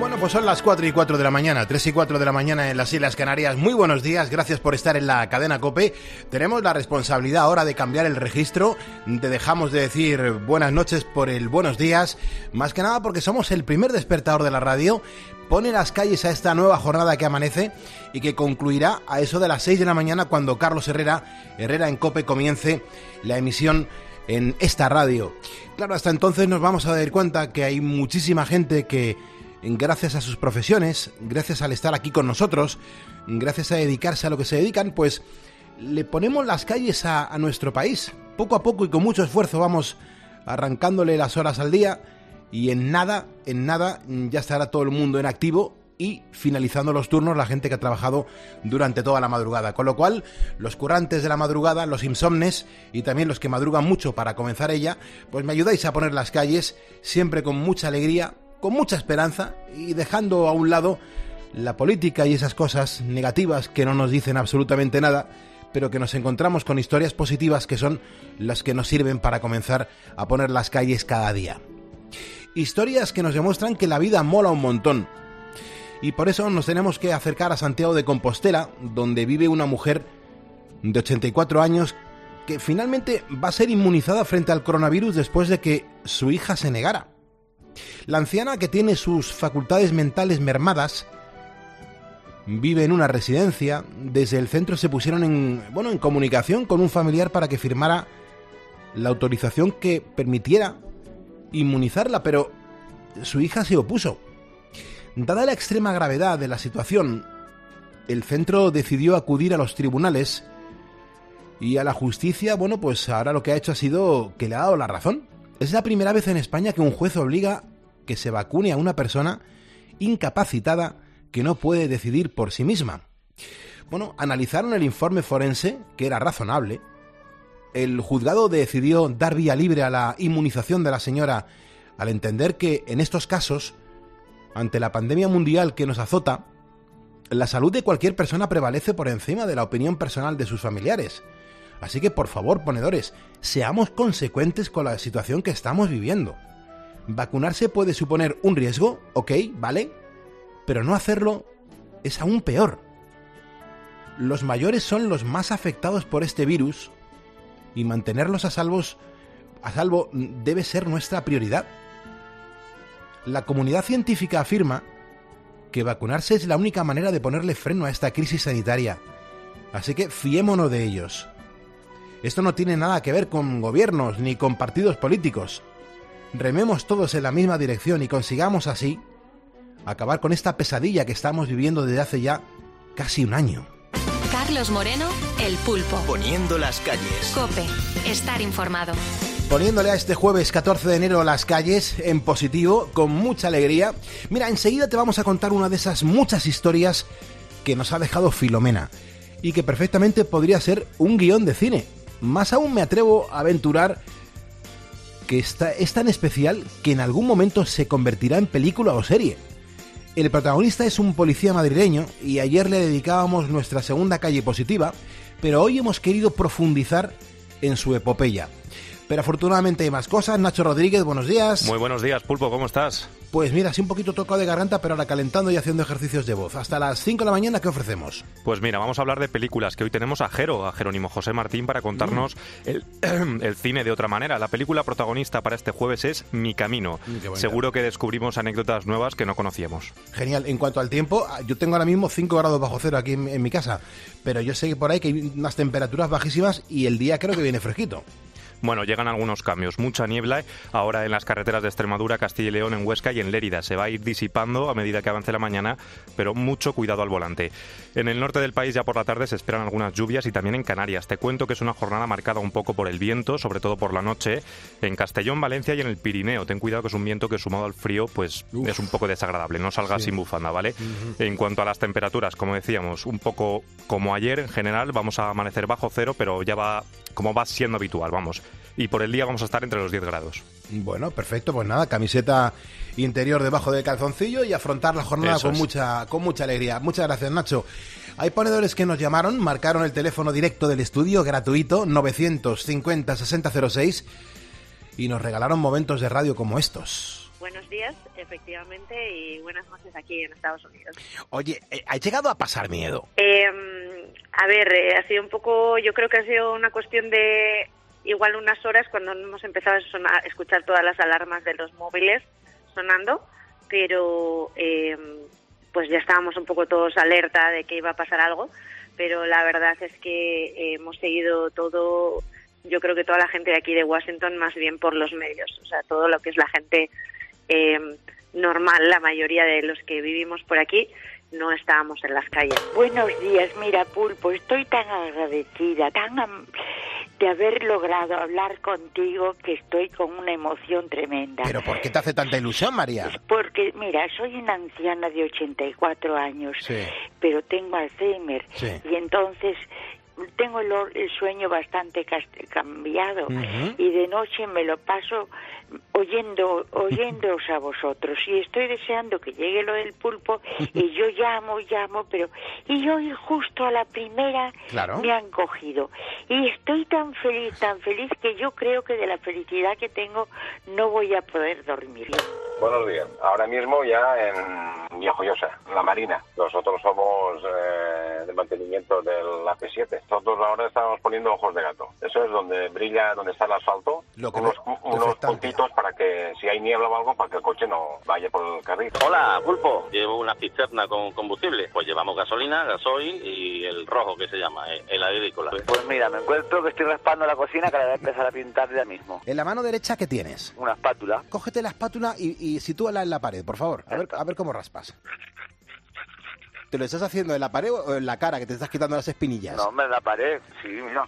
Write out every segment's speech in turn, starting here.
Bueno, pues son las 4 y 4 de la mañana, 3 y 4 de la mañana en las Islas Canarias. Muy buenos días, gracias por estar en la cadena COPE. Tenemos la responsabilidad ahora de cambiar el registro. Te dejamos de decir buenas noches por el buenos días, más que nada porque somos el primer despertador de la radio. Pone las calles a esta nueva jornada que amanece y que concluirá a eso de las 6 de la mañana cuando Carlos Herrera en COPE comience la emisión en esta radio. Claro, hasta entonces nos vamos a dar cuenta que hay muchísima gente que, gracias a sus profesiones, gracias al estar aquí con nosotros, gracias a dedicarse a lo que se dedican, pues le ponemos las calles a nuestro país. Poco a poco y con mucho esfuerzo vamos arrancándole las horas al día y en nada ya estará todo el mundo en activo y finalizando los turnos la gente que ha trabajado durante toda la madrugada. Con lo cual, los currantes de la madrugada, los insomnes y también los que madrugan mucho para comenzar ella, pues me ayudáis a poner las calles siempre con mucha alegría, con mucha esperanza y dejando a un lado la política y esas cosas negativas que no nos dicen absolutamente nada, pero que nos encontramos con historias positivas que son las que nos sirven para comenzar a poner las calles cada día. Historias que nos demuestran que la vida mola un montón. Y por eso nos tenemos que acercar a Santiago de Compostela, donde vive una mujer de 84 años que finalmente va a ser inmunizada frente al coronavirus después de que su hija se negara. La anciana, que tiene sus facultades mentales mermadas, vive en una residencia. Desde el centro se pusieron en comunicación con un familiar para que firmara la autorización que permitiera inmunizarla, pero su hija se opuso. Dada la extrema gravedad de la situación, el centro decidió acudir a los tribunales y a la justicia. Bueno, pues ahora lo que ha hecho ha sido que le ha dado la razón. Es la primera vez en España que un juez obliga que se vacune a una persona incapacitada que no puede decidir por sí misma. Bueno, analizaron el informe forense, que era razonable. El juzgado decidió dar vía libre a la inmunización de la señora al entender que en estos casos, ante la pandemia mundial que nos azota, la salud de cualquier persona prevalece por encima de la opinión personal de sus familiares. Así que, por favor, ponedores, seamos consecuentes con la situación que estamos viviendo. Vacunarse puede suponer un riesgo, ok, vale, pero no hacerlo es aún peor. Los mayores son los más afectados por este virus y mantenerlos a salvo debe ser nuestra prioridad. La comunidad científica afirma que vacunarse es la única manera de ponerle freno a esta crisis sanitaria, así que fiémonos de ellos. Esto no tiene nada que ver con gobiernos ni con partidos políticos. Rememos todos en la misma dirección y consigamos así acabar con esta pesadilla que estamos viviendo desde hace ya casi un año. Carlos Moreno, El Pulpo. Poniendo las calles. COPE. Estar informado. Poniéndole a este jueves 14 de enero las calles en positivo, con mucha alegría. Mira, enseguida te vamos a contar una de esas muchas historias que nos ha dejado Filomena y que perfectamente podría ser un guión de cine. Más aún me atrevo a aventurar que es tan especial que en algún momento se convertirá en película o serie. El protagonista es un policía madrileño y ayer le dedicábamos nuestra segunda calle positiva, pero hoy hemos querido profundizar en su epopeya. Pero afortunadamente hay más cosas. Nacho Rodríguez, buenos días. Muy buenos días, Pulpo, ¿cómo estás? Pues mira, sí, un poquito tocado de garganta, pero ahora calentando y haciendo ejercicios de voz. Hasta las 5 de la mañana, ¿qué ofrecemos? Pues mira, vamos a hablar de películas, que hoy tenemos a Jerónimo José Martín para contarnos el cine de otra manera. La película protagonista para este jueves es Mi Camino. Seguro que descubrimos anécdotas nuevas que no conocíamos. Genial. En cuanto al tiempo, yo tengo ahora mismo 5 grados bajo cero aquí en mi casa, pero yo sé que por ahí que hay unas temperaturas bajísimas y el día creo que viene fresquito. Bueno, llegan algunos cambios. Mucha niebla ahora en las carreteras de Extremadura, Castilla y León, en Huesca y en Lérida. Se va a ir disipando a medida que avance la mañana, pero mucho cuidado al volante. En el norte del país ya por la tarde se esperan algunas lluvias y también en Canarias. Te cuento que es una jornada marcada un poco por el viento, sobre todo por la noche, en Castellón, Valencia y en el Pirineo. Ten cuidado que es un viento que sumado al frío pues es un poco desagradable. No salgas sin bufanda, ¿vale? En cuanto a las temperaturas, como decíamos, un poco como ayer en general, vamos a amanecer bajo cero, pero ya va como va siendo habitual, vamos. Y por el día vamos a estar entre los 10 grados. Bueno, perfecto, pues nada, camiseta interior debajo del calzoncillo y afrontar la jornada con mucha alegría. Muchas gracias, Nacho. Hay ponedores que nos llamaron, marcaron el teléfono directo del estudio, gratuito, 950 6006, y nos regalaron momentos de radio como estos. Buenos días, efectivamente, y buenas noches aquí en Estados Unidos. Oye, ¿has llegado a pasar miedo? A ver, ha sido un poco, yo creo que ha sido una cuestión de igual unas horas cuando hemos empezado a escuchar todas las alarmas de los móviles sonando, pero pues ya estábamos un poco todos alerta de que iba a pasar algo, pero la verdad es que hemos seguido todo, yo creo que toda la gente de aquí de Washington más bien por los medios, o sea, todo lo que es la gente normal, la mayoría de los que vivimos por aquí, no estábamos en las calles. Buenos días, mira, Pulpo, estoy tan agradecida, de haber logrado hablar contigo, que estoy con una emoción tremenda. ¿Pero por qué te hace tanta ilusión, María? Porque, mira, soy una anciana de 84 años, sí, pero tengo Alzheimer, sí, y entonces tengo el sueño bastante cambiado, y de noche me lo paso oyéndoos a vosotros, y estoy deseando que llegue lo del Pulpo, y yo llamo, y hoy justo a la primera, claro, me han cogido, y estoy tan feliz que yo creo que de la felicidad que tengo no voy a poder dormir. Buenos días. Ahora mismo ya en Villajoyosa, la Marina. Nosotros somos de mantenimiento de la P7. Nosotros ahora estamos poniendo ojos de gato. Eso es donde brilla, donde está el asfalto, unos puntitos para que si hay niebla o algo, para que el coche no vaya por el carril. Hola, Pulpo. Llevo una cisterna con combustible. Pues llevamos gasolina, gasoil y el rojo que se llama, el agrícola. Pues mira, me encuentro que estoy raspando la cocina, que la voy a empezar a pintar ya mismo. En la mano derecha, ¿qué tienes? Una espátula. Cógete la espátula y sitúala en la pared, por favor. A ver cómo raspas. ¿Te lo estás haciendo en la pared o en la cara, que te estás quitando las espinillas? No, hombre, en la pared, sí, mira.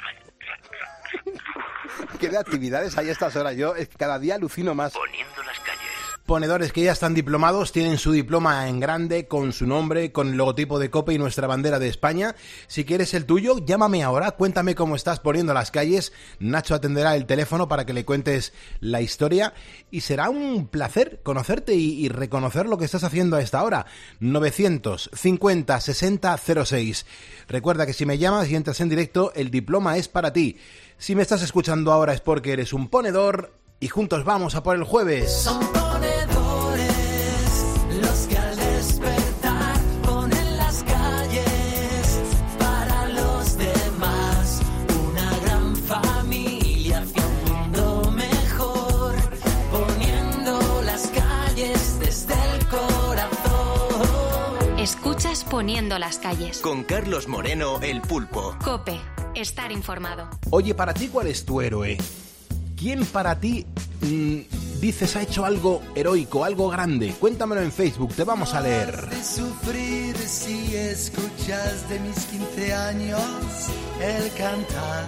¿Qué de actividades hay a estas horas? Yo cada día alucino más. Poniendo las calles. Ponedores que ya están diplomados, tienen su diploma en grande, con su nombre, con el logotipo de COPE y nuestra bandera de España. Si quieres el tuyo, llámame ahora, cuéntame cómo estás poniendo las calles. Nacho atenderá el teléfono para que le cuentes la historia y será un placer conocerte y reconocer lo que estás haciendo a esta hora. 950 60 06. Recuerda que si me llamas y entras en directo, el diploma es para ti. Si me estás escuchando ahora es porque eres un ponedor y juntos vamos a por el jueves. Son ponedores los que al despertar ponen las calles para los demás. Una gran familia hacia un mundo mejor, poniendo las calles desde el corazón. Escuchas Poniendo las calles. Con Carlos Moreno, el Pulpo. COPE. Estar informado. Oye, para ti, ¿cuál es tu héroe? ¿Quién para ti dices ha hecho algo heroico, algo grande? Cuéntamelo en Facebook, te vamos a leer. De sufrir si escuchas de mis 15 años el cantar,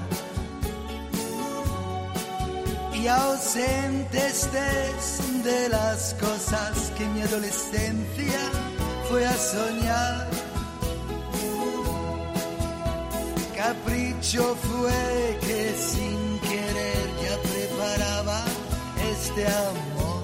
y ausente estés de las cosas que mi adolescencia fue a soñar. Capricho fue que sin querer ya preparaba este amor.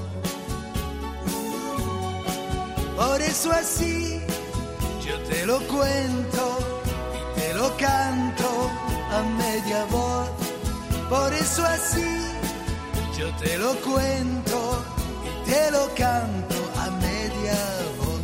Por eso así yo te lo cuento y te lo canto a media voz. Por eso así yo te lo cuento y te lo canto a media voz.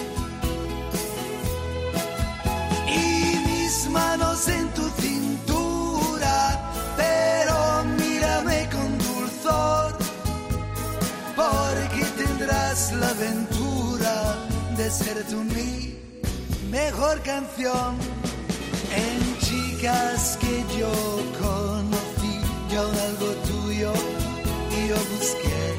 Y mis manos en tu cintura, pero mírame con dulzor, porque tendrás la aventura de ser tú mi mejor canción. En chicas que yo conocí, yo algo tuyo y yo busqué,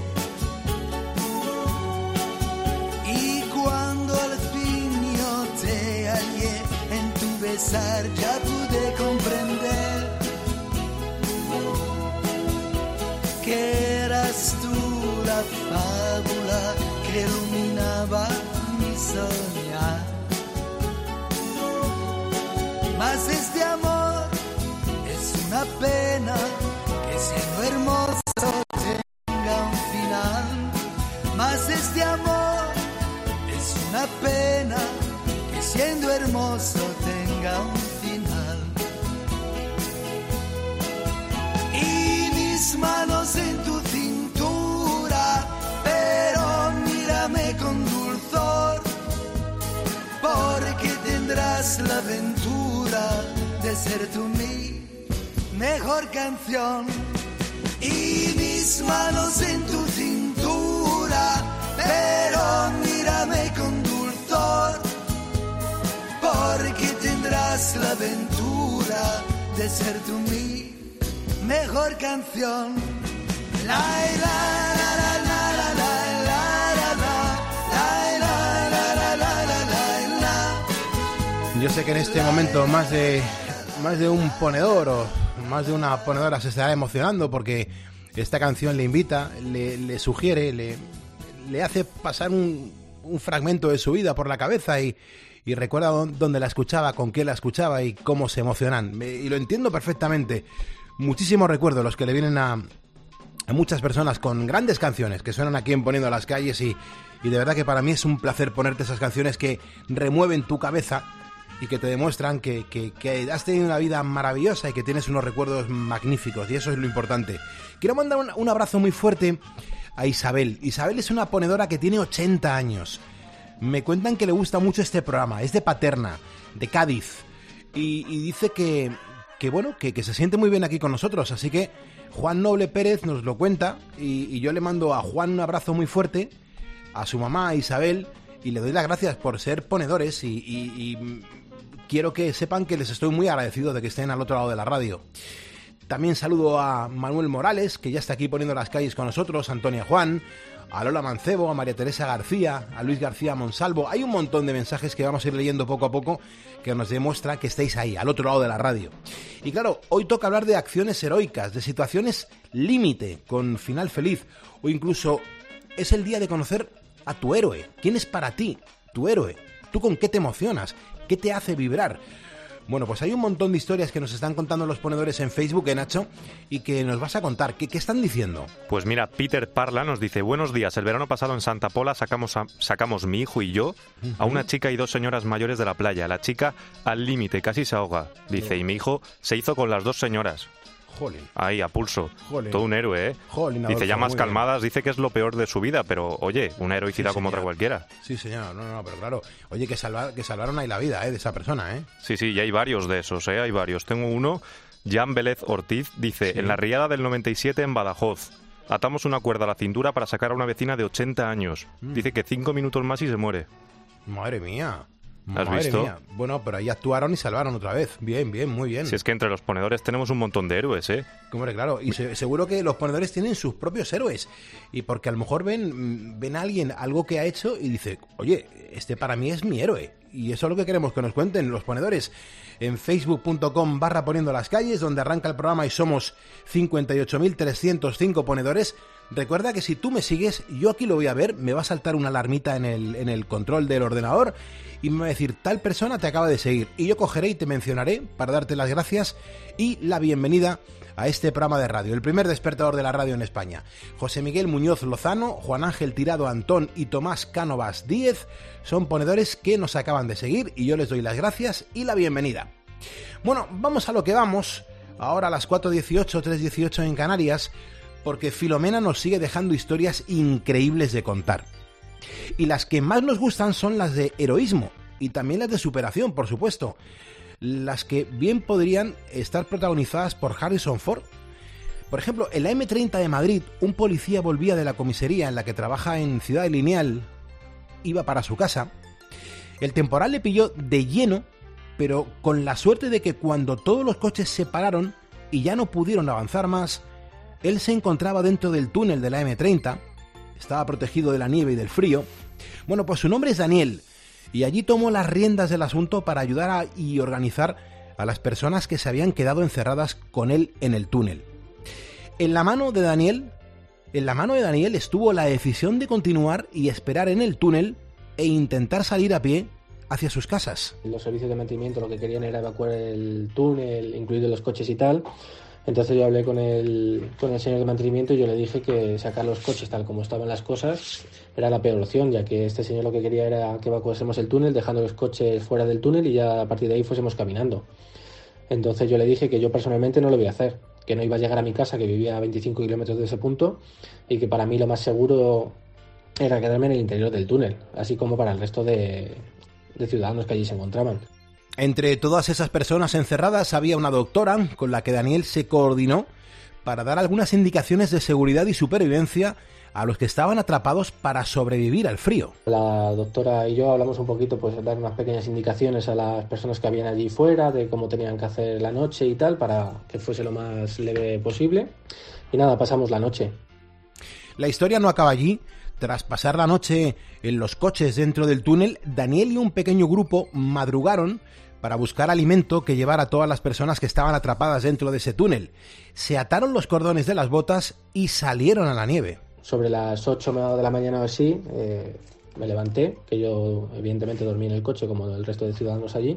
y cuando al fin yo te hallé, en tu besar ya pude comprender que eras tú la fábula que iluminaba mi soñar. Mas este amor es una pena, que siendo hermoso tenga un final. Mas este amor es una pena, que siendo hermoso tenga un final. Y mis manos en tu cintura, pero tendrás la aventura de ser tú mi mejor canción. Y mis manos en tu cintura, pero mírame con dulzor, porque tendrás la aventura de ser tú mi mejor canción. La la la la la la la la la la la. Yo sé que en este momento más de un ponedor o más de una ponedora se estará emocionando porque esta canción le invita, le sugiere, le hace pasar un fragmento de su vida por la cabeza y recuerda dónde la escuchaba, con qué la escuchaba y cómo se emocionan. Y lo entiendo perfectamente. Muchísimos recuerdos los que le vienen a muchas personas con grandes canciones que suenan aquí en Poniendo las Calles y de verdad que para mí es un placer ponerte esas canciones que remueven tu cabeza y que te demuestran que has tenido una vida maravillosa y que tienes unos recuerdos magníficos, y eso es lo importante. Quiero mandar un abrazo muy fuerte a Isabel. Isabel es una ponedora que tiene 80 años. Me cuentan que le gusta mucho este programa, es de Paterna, de Cádiz, y dice que se siente muy bien aquí con nosotros, así que Juan Noble Pérez nos lo cuenta y yo le mando a Juan un abrazo muy fuerte, a su mamá, a Isabel, y le doy las gracias por ser ponedores y quiero que sepan que les estoy muy agradecido de que estén al otro lado de la radio. También saludo a Manuel Morales, que ya está aquí poniendo las calles con nosotros, a Antonia Juan, a Lola Mancebo, a María Teresa García, a Luis García Monsalvo. Hay un montón de mensajes que vamos a ir leyendo poco a poco que nos demuestra que estáis ahí, al otro lado de la radio. Y claro, hoy toca hablar de acciones heroicas, de situaciones límite, con final feliz, o incluso es el día de conocer a tu héroe. ¿Quién es para ti tu héroe? ¿Tú con qué te emocionas? ¿Qué te hace vibrar? Bueno, pues hay un montón de historias que nos están contando los ponedores en Facebook, Nacho, y que nos vas a contar. ¿Qué están diciendo? Pues mira, Peter Parla nos dice: buenos días, el verano pasado en Santa Pola sacamos mi hijo y yo a una chica y dos señoras mayores de la playa. La chica al límite, casi se ahoga, dice, y mi hijo se hizo con las dos señoras. Jolín. Ahí, a pulso. Jolín. Todo un héroe, ¿eh? Jolín, dice, Adolfo, ya más muy calmadas, bien. dice que es lo peor de su vida, pero oye, una heroicidad Sí, como señor. otra cualquiera. Sí, señor, no, pero claro, oye, que salvaron ahí la vida, de esa persona, Sí, y hay varios de esos, hay varios. Tengo uno, Jan Vélez Ortiz, dice, en la riada del 97 en Badajoz, atamos una cuerda a la cintura para sacar a una vecina de 80 años. Dice que 5 minutos más y se muere. Madre mía. ¿Has Madre visto? mía. Bueno, pero ahí actuaron y salvaron otra vez. Bien, muy bien. Si es que entre los ponedores tenemos un montón de héroes, Hombre, claro, y seguro que los ponedores tienen sus propios héroes. Y porque a lo mejor ven a alguien algo que ha hecho y dice, oye, este para mí es mi héroe. Y eso es lo que queremos que nos cuenten los ponedores en facebook.com/poniendo las calles, donde arranca el programa y somos 58.305 ponedores. Recuerda que si tú me sigues, yo aquí lo voy a ver, me va a saltar una alarmita en el control del ordenador y me va a decir, tal persona te acaba de seguir, y yo cogeré y te mencionaré para darte las gracias y la bienvenida a este programa de radio, el primer despertador de la radio en España. José Miguel Muñoz Lozano, Juan Ángel Tirado Antón y Tomás Cánovas Díez son ponedores que nos acaban de seguir y yo les doy las gracias y la bienvenida. Bueno, vamos a lo que vamos, ahora a las 4:18, 3:18 en Canarias, porque Filomena nos sigue dejando historias increíbles de contar. Y las que más nos gustan son las de heroísmo y también las de superación, por supuesto. Las que bien podrían estar protagonizadas por Harrison Ford. Por ejemplo, en la M30 de Madrid, un policía volvía de la comisaría en la que trabaja en Ciudad Lineal, iba para su casa. El temporal le pilló de lleno, pero con la suerte de que cuando todos los coches se pararon y ya no pudieron avanzar más, él se encontraba dentro del túnel de la M30, estaba protegido de la nieve y del frío. Bueno, pues su nombre es Daniel, y allí tomó las riendas del asunto para ayudar y organizar a las personas que se habían quedado encerradas con él en el túnel. En la mano de Daniel estuvo la decisión de continuar y esperar en el túnel e intentar salir a pie hacia sus casas. Los servicios de mantenimiento lo que querían era evacuar el túnel, incluidos los coches y tal. Entonces yo hablé con el señor de mantenimiento y yo le dije que sacar los coches tal como estaban las cosas era la peor opción, ya que este señor lo que quería era que evacuásemos el túnel, dejando los coches fuera del túnel y ya a partir de ahí fuésemos caminando. Entonces yo le dije que yo personalmente no lo voy a hacer, que no iba a llegar a mi casa, que vivía a 25 kilómetros de ese punto, y que para mí lo más seguro era quedarme en el interior del túnel, así como para el resto de ciudadanos que allí se encontraban. Entre todas esas personas encerradas había una doctora con la que Daniel se coordinó para dar algunas indicaciones de seguridad y supervivencia a los que estaban atrapados para sobrevivir al frío. La doctora y yo hablamos un poquito, pues dar unas pequeñas indicaciones a las personas que habían allí fuera de cómo tenían que hacer la noche y tal, para que fuese lo más leve posible. Y nada, pasamos la noche. La historia no acaba allí. Tras pasar la noche en los coches dentro del túnel, Daniel y un pequeño grupo madrugaron para buscar alimento que llevar a todas las personas que estaban atrapadas dentro de ese túnel. Se ataron los cordones de las botas y salieron a la nieve. Sobre las 8 de la mañana o así, me levanté, que yo evidentemente dormí en el coche como el resto de ciudadanos allí,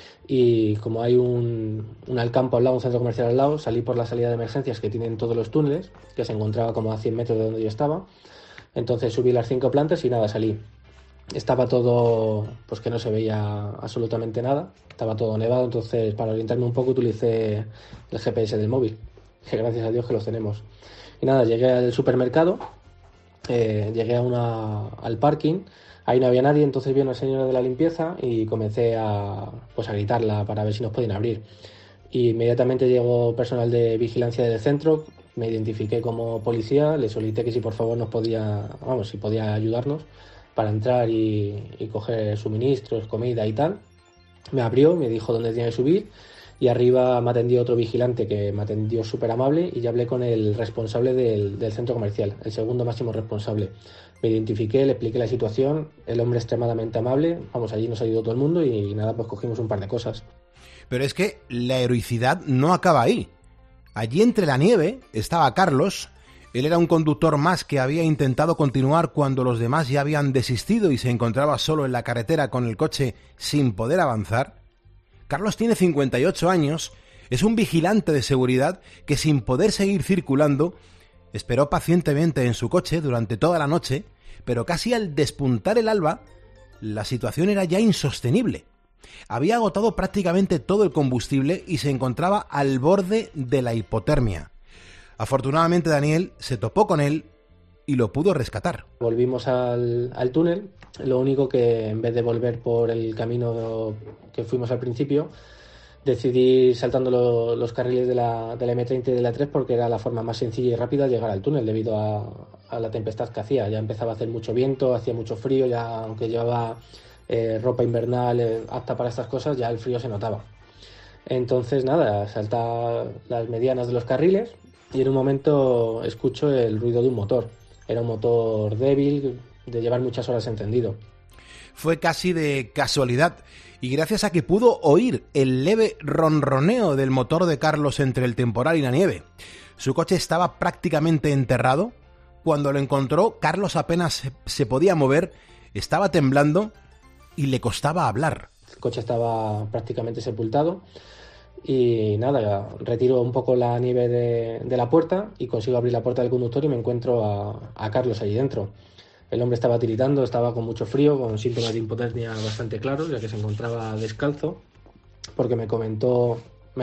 y como hay un alcampo al lado, un centro comercial al lado, salí por la salida de emergencias que tienen todos los túneles, que se encontraba como a 100 metros de donde yo estaba. Entonces subí las 5 plantas y nada, salí. Estaba todo, pues que no se veía absolutamente nada, estaba todo nevado, entonces para orientarme un poco utilicé el GPS del móvil, que gracias a Dios que los tenemos. Y nada, llegué al supermercado, llegué al parking, ahí no había nadie, entonces vi a una señora de la limpieza y comencé a gritarla para ver si nos podían abrir. Y inmediatamente llegó personal de vigilancia del centro, me identifiqué como policía, le solicité que si por favor si podía ayudarnos para entrar y coger suministros, comida y tal. Me abrió, me dijo dónde tenía que subir y arriba me atendió otro vigilante que me atendió súper amable y ya hablé con el responsable del centro comercial, el segundo máximo responsable. Me identifiqué, le expliqué la situación, el hombre extremadamente amable, allí nos ayudó todo el mundo y nada, pues cogimos un par de cosas. Pero es que la heroicidad no acaba ahí. Allí entre la nieve estaba Carlos. Él era un conductor más que había intentado continuar cuando los demás ya habían desistido y se encontraba solo en la carretera con el coche sin poder avanzar. Carlos tiene 58 años, es un vigilante de seguridad que sin poder seguir circulando, esperó pacientemente en su coche durante toda la noche, pero casi al despuntar el alba, la situación era ya insostenible. Había agotado prácticamente todo el combustible y se encontraba al borde de la hipotermia. Afortunadamente Daniel se topó con él y lo pudo rescatar. Volvimos al túnel, lo único que en vez de volver por el camino que fuimos al principio, decidí ir saltando los carriles de la M30 y de la 3 porque era la forma más sencilla y rápida de llegar al túnel debido a la tempestad que hacía. Ya empezaba a hacer mucho viento, hacía mucho frío, ya aunque llevaba ropa invernal apta para estas cosas, ya el frío se notaba. Entonces nada, saltaba las medianas de los carriles y en un momento escucho el ruido de un motor. Era un motor débil, de llevar muchas horas encendido. Fue casi de casualidad y gracias a que pudo oír el leve ronroneo del motor de Carlos entre el temporal y la nieve. Su coche estaba prácticamente enterrado. Cuando lo encontró, Carlos apenas se podía mover, estaba temblando y le costaba hablar. El coche estaba prácticamente sepultado y nada, retiro un poco la nieve de la puerta y consigo abrir la puerta del conductor y me encuentro a Carlos allí dentro. El hombre estaba tiritando, estaba con mucho frío, con síntomas de hipotermia bastante claros, ya que se encontraba descalzo, porque me comentó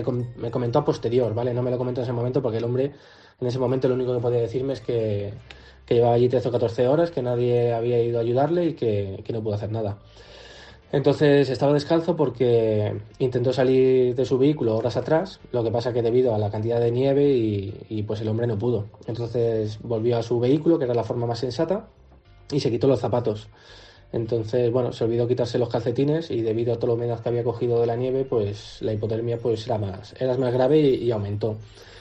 a posterior, ¿vale? No me lo comentó en ese momento porque el hombre en ese momento lo único que podía decirme es que llevaba allí 13 o 14 horas, que nadie había ido a ayudarle y que no pudo hacer nada. Entonces estaba descalzo porque intentó salir de su vehículo horas atrás, lo que pasa que debido a la cantidad de nieve y pues el hombre no pudo. Entonces volvió a su vehículo, que era la forma más sensata, y se quitó los zapatos. Entonces, se olvidó quitarse los calcetines y debido a toda la humedad que había cogido de la nieve, pues la hipotermia pues era más grave y aumentó.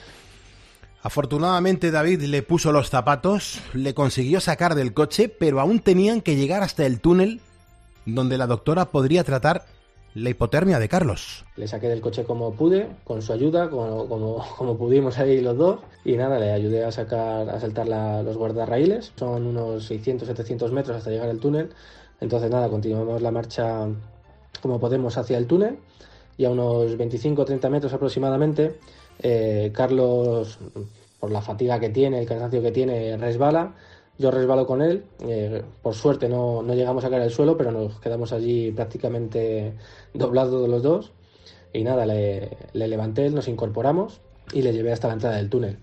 Afortunadamente David le puso los zapatos, le consiguió sacar del coche, pero aún tenían que llegar hasta el túnel donde la doctora podría tratar la hipotermia de Carlos. Le saqué del coche como pude, con su ayuda, como pudimos ahí los dos, y nada, le ayudé a saltar los guardarraíles. Son unos 600-700 metros hasta llegar al túnel. Entonces nada, continuamos la marcha como podemos hacia el túnel y a unos 25-30 metros aproximadamente, Carlos, por la fatiga que tiene, el cansancio que tiene, resbala. Yo resbalo con él, por suerte no llegamos a caer al suelo, pero nos quedamos allí prácticamente doblados los dos. Y nada, le levanté, nos incorporamos y le llevé hasta la entrada del túnel.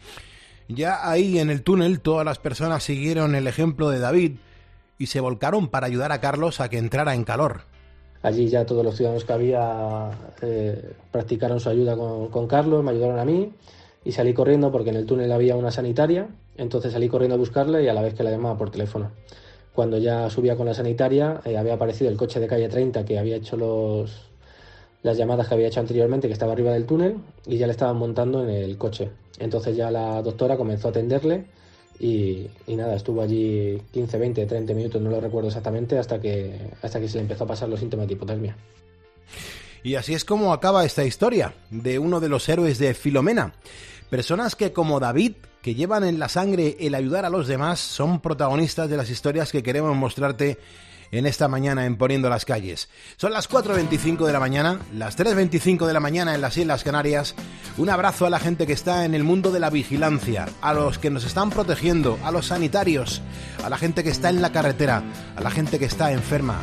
Ya ahí en el túnel todas las personas siguieron el ejemplo de David y se volcaron para ayudar a Carlos a que entrara en calor. Allí ya todos los ciudadanos que había practicaron su ayuda con Carlos, me ayudaron a mí y salí corriendo porque en el túnel había una sanitaria, entonces salí corriendo a buscarle y a la vez que la llamaba por teléfono. Cuando ya subía con la sanitaria había aparecido el coche de calle 30 que había hecho las llamadas que había hecho anteriormente, que estaba arriba del túnel, y ya le estaban montando en el coche. Entonces ya la doctora comenzó a atenderle y nada, estuvo allí 15, 20, 30 minutos, no lo recuerdo exactamente, hasta que se le empezó a pasar los síntomas de hipotermia. Y así es como acaba esta historia de uno de los héroes de Filomena. Personas que, como David, que llevan en la sangre el ayudar a los demás, son protagonistas de las historias que queremos mostrarte en esta mañana en Poniendo las Calles. Son las 4:25 de la mañana, las 3:25 de la mañana en las Islas Canarias. Un abrazo a la gente que está en el mundo de la vigilancia, a los que nos están protegiendo, a los sanitarios, a la gente que está en la carretera, a la gente que está enferma.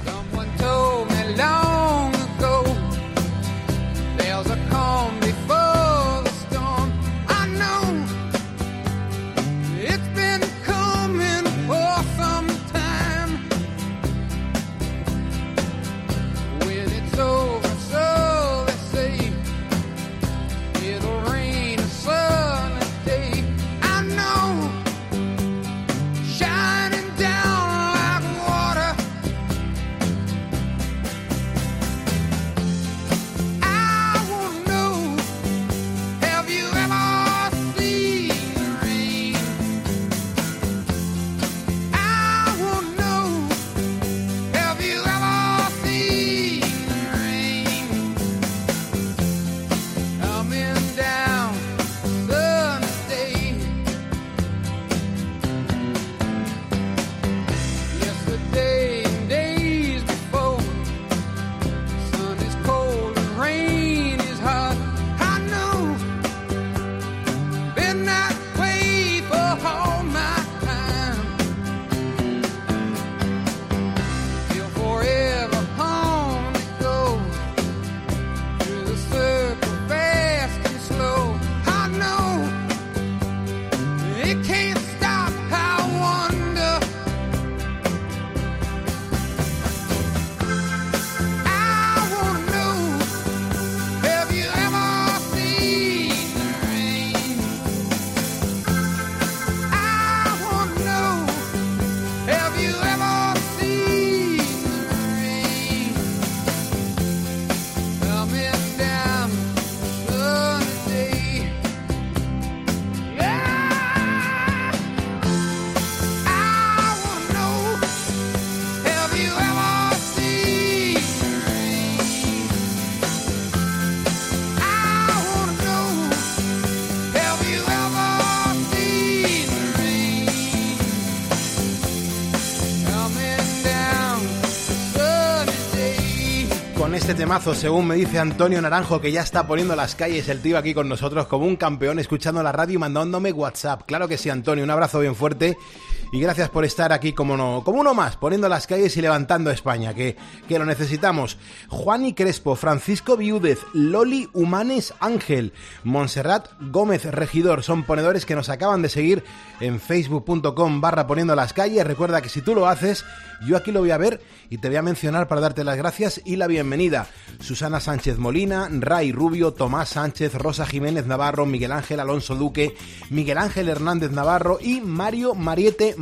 Este temazo, según me dice Antonio Naranjo, que ya está poniendo las calles el tío aquí con nosotros como un campeón, escuchando la radio y mandándome WhatsApp. Claro que sí, Antonio, un abrazo bien fuerte y gracias por estar aquí como uno más, poniendo las calles y levantando España, que lo necesitamos. Juani Crespo, Francisco Viúdez, Loli Humanes Ángel, Montserrat Gómez Regidor, son ponedores que nos acaban de seguir en facebook.com/poniendo las calles. Recuerda que si tú lo haces, yo aquí lo voy a ver y te voy a mencionar para darte las gracias y la bienvenida. Susana Sánchez Molina, Ray Rubio, Tomás Sánchez, Rosa Jiménez Navarro, Miguel Ángel Alonso Duque, Miguel Ángel Hernández Navarro y Mario Mariete.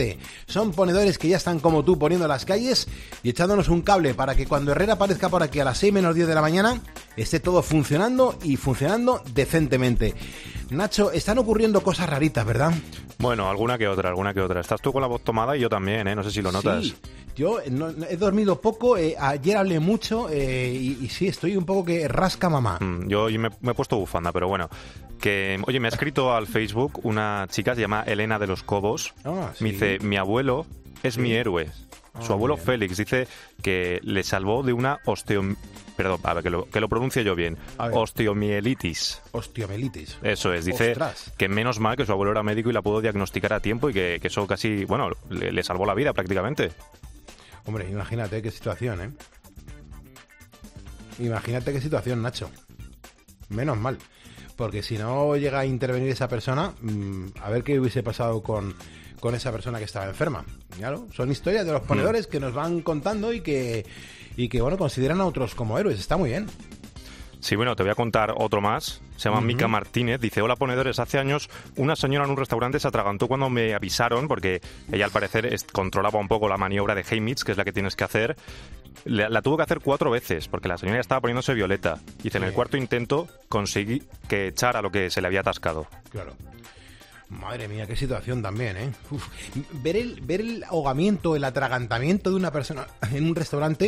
Son ponedores que ya están como tú poniendo las calles y echándonos un cable para que cuando Herrera aparezca por aquí a las 6 menos 10 de la mañana esté todo funcionando y funcionando decentemente. Nacho, están ocurriendo cosas raritas, ¿verdad? Bueno, alguna que otra. Estás tú con la voz tomada y yo también, ¿eh? No sé si lo notas. Sí, yo he dormido poco, ayer hablé mucho y sí, estoy un poco que rasca mamá. Yo hoy me he puesto bufanda, pero bueno. Oye, me ha escrito al Facebook una chica, se llama Elena de los Cobos. Sí. Me dice, mi abuelo es mi héroe. Su abuelo bien. Félix dice que le salvó de una Perdón, a ver, que lo pronuncie yo bien. Osteomielitis. Osteomielitis. Eso es, dice que menos mal que su abuelo era médico y la pudo diagnosticar a tiempo y que eso casi, bueno, le salvó la vida prácticamente. Hombre, imagínate qué situación, ¿eh? Imagínate qué situación, Nacho. Menos mal. Porque si no llega a intervenir esa persona, a ver qué hubiese pasado con esa persona que estaba enferma. Claro, son historias de los ponedores que nos van contando y que y que, bueno, consideran a otros como héroes. Está muy bien. Sí, bueno, te voy a contar otro más. Se llama Mica Martínez. Dice, hola ponedores, hace años una señora en un restaurante se atragantó cuando me avisaron, porque ella al parecer controlaba un poco la maniobra de Heimlich, que es la que tienes que hacer. La tuvo que hacer 4 veces, porque la señora ya estaba poniéndose violeta. Dice, en el cuarto intento conseguí que echara lo que se le había atascado. Claro. Madre mía, qué situación también, ¿eh? Uf. Ver el ahogamiento, el atragantamiento de una persona en un restaurante...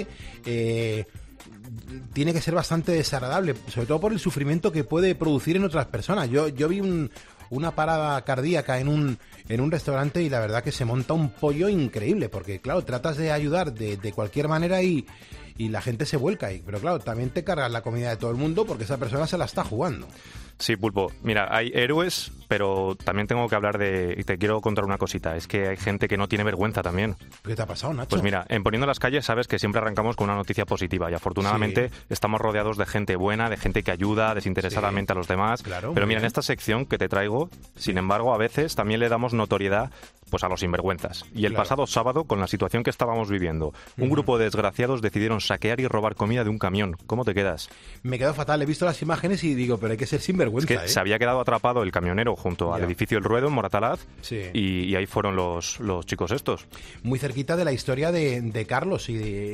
tiene que ser bastante desagradable, sobre todo por el sufrimiento que puede producir en otras personas. Yo vi una parada cardíaca en un restaurante y la verdad que se monta un pollo increíble, porque claro, tratas de ayudar de cualquier manera y la gente se vuelca ahí. Pero claro, también te cargas la comida de todo el mundo porque esa persona se la está jugando. Sí, Pulpo. Mira, hay héroes, pero también tengo que hablar y te quiero contar una cosita. Es que hay gente que no tiene vergüenza también. ¿Qué te ha pasado, Nacho? Pues mira, en Poniendo las Calles sabes que siempre arrancamos con una noticia positiva y afortunadamente estamos rodeados de gente buena, de gente que ayuda desinteresadamente a los demás. Claro, pero mira, en esta sección que te traigo, sin embargo, a veces también le damos notoriedad pues a los sinvergüenzas. Y el pasado sábado, con la situación que estábamos viviendo, un grupo de desgraciados decidieron saquear y robar comida de un camión. ¿Cómo te quedas? Me quedo fatal. He visto las imágenes y digo, pero hay que ser sinvergüenza. Es que se había quedado atrapado el camionero junto al edificio El Ruedo en Moratalaz y ahí fueron los chicos estos. Muy cerquita de la historia de Carlos y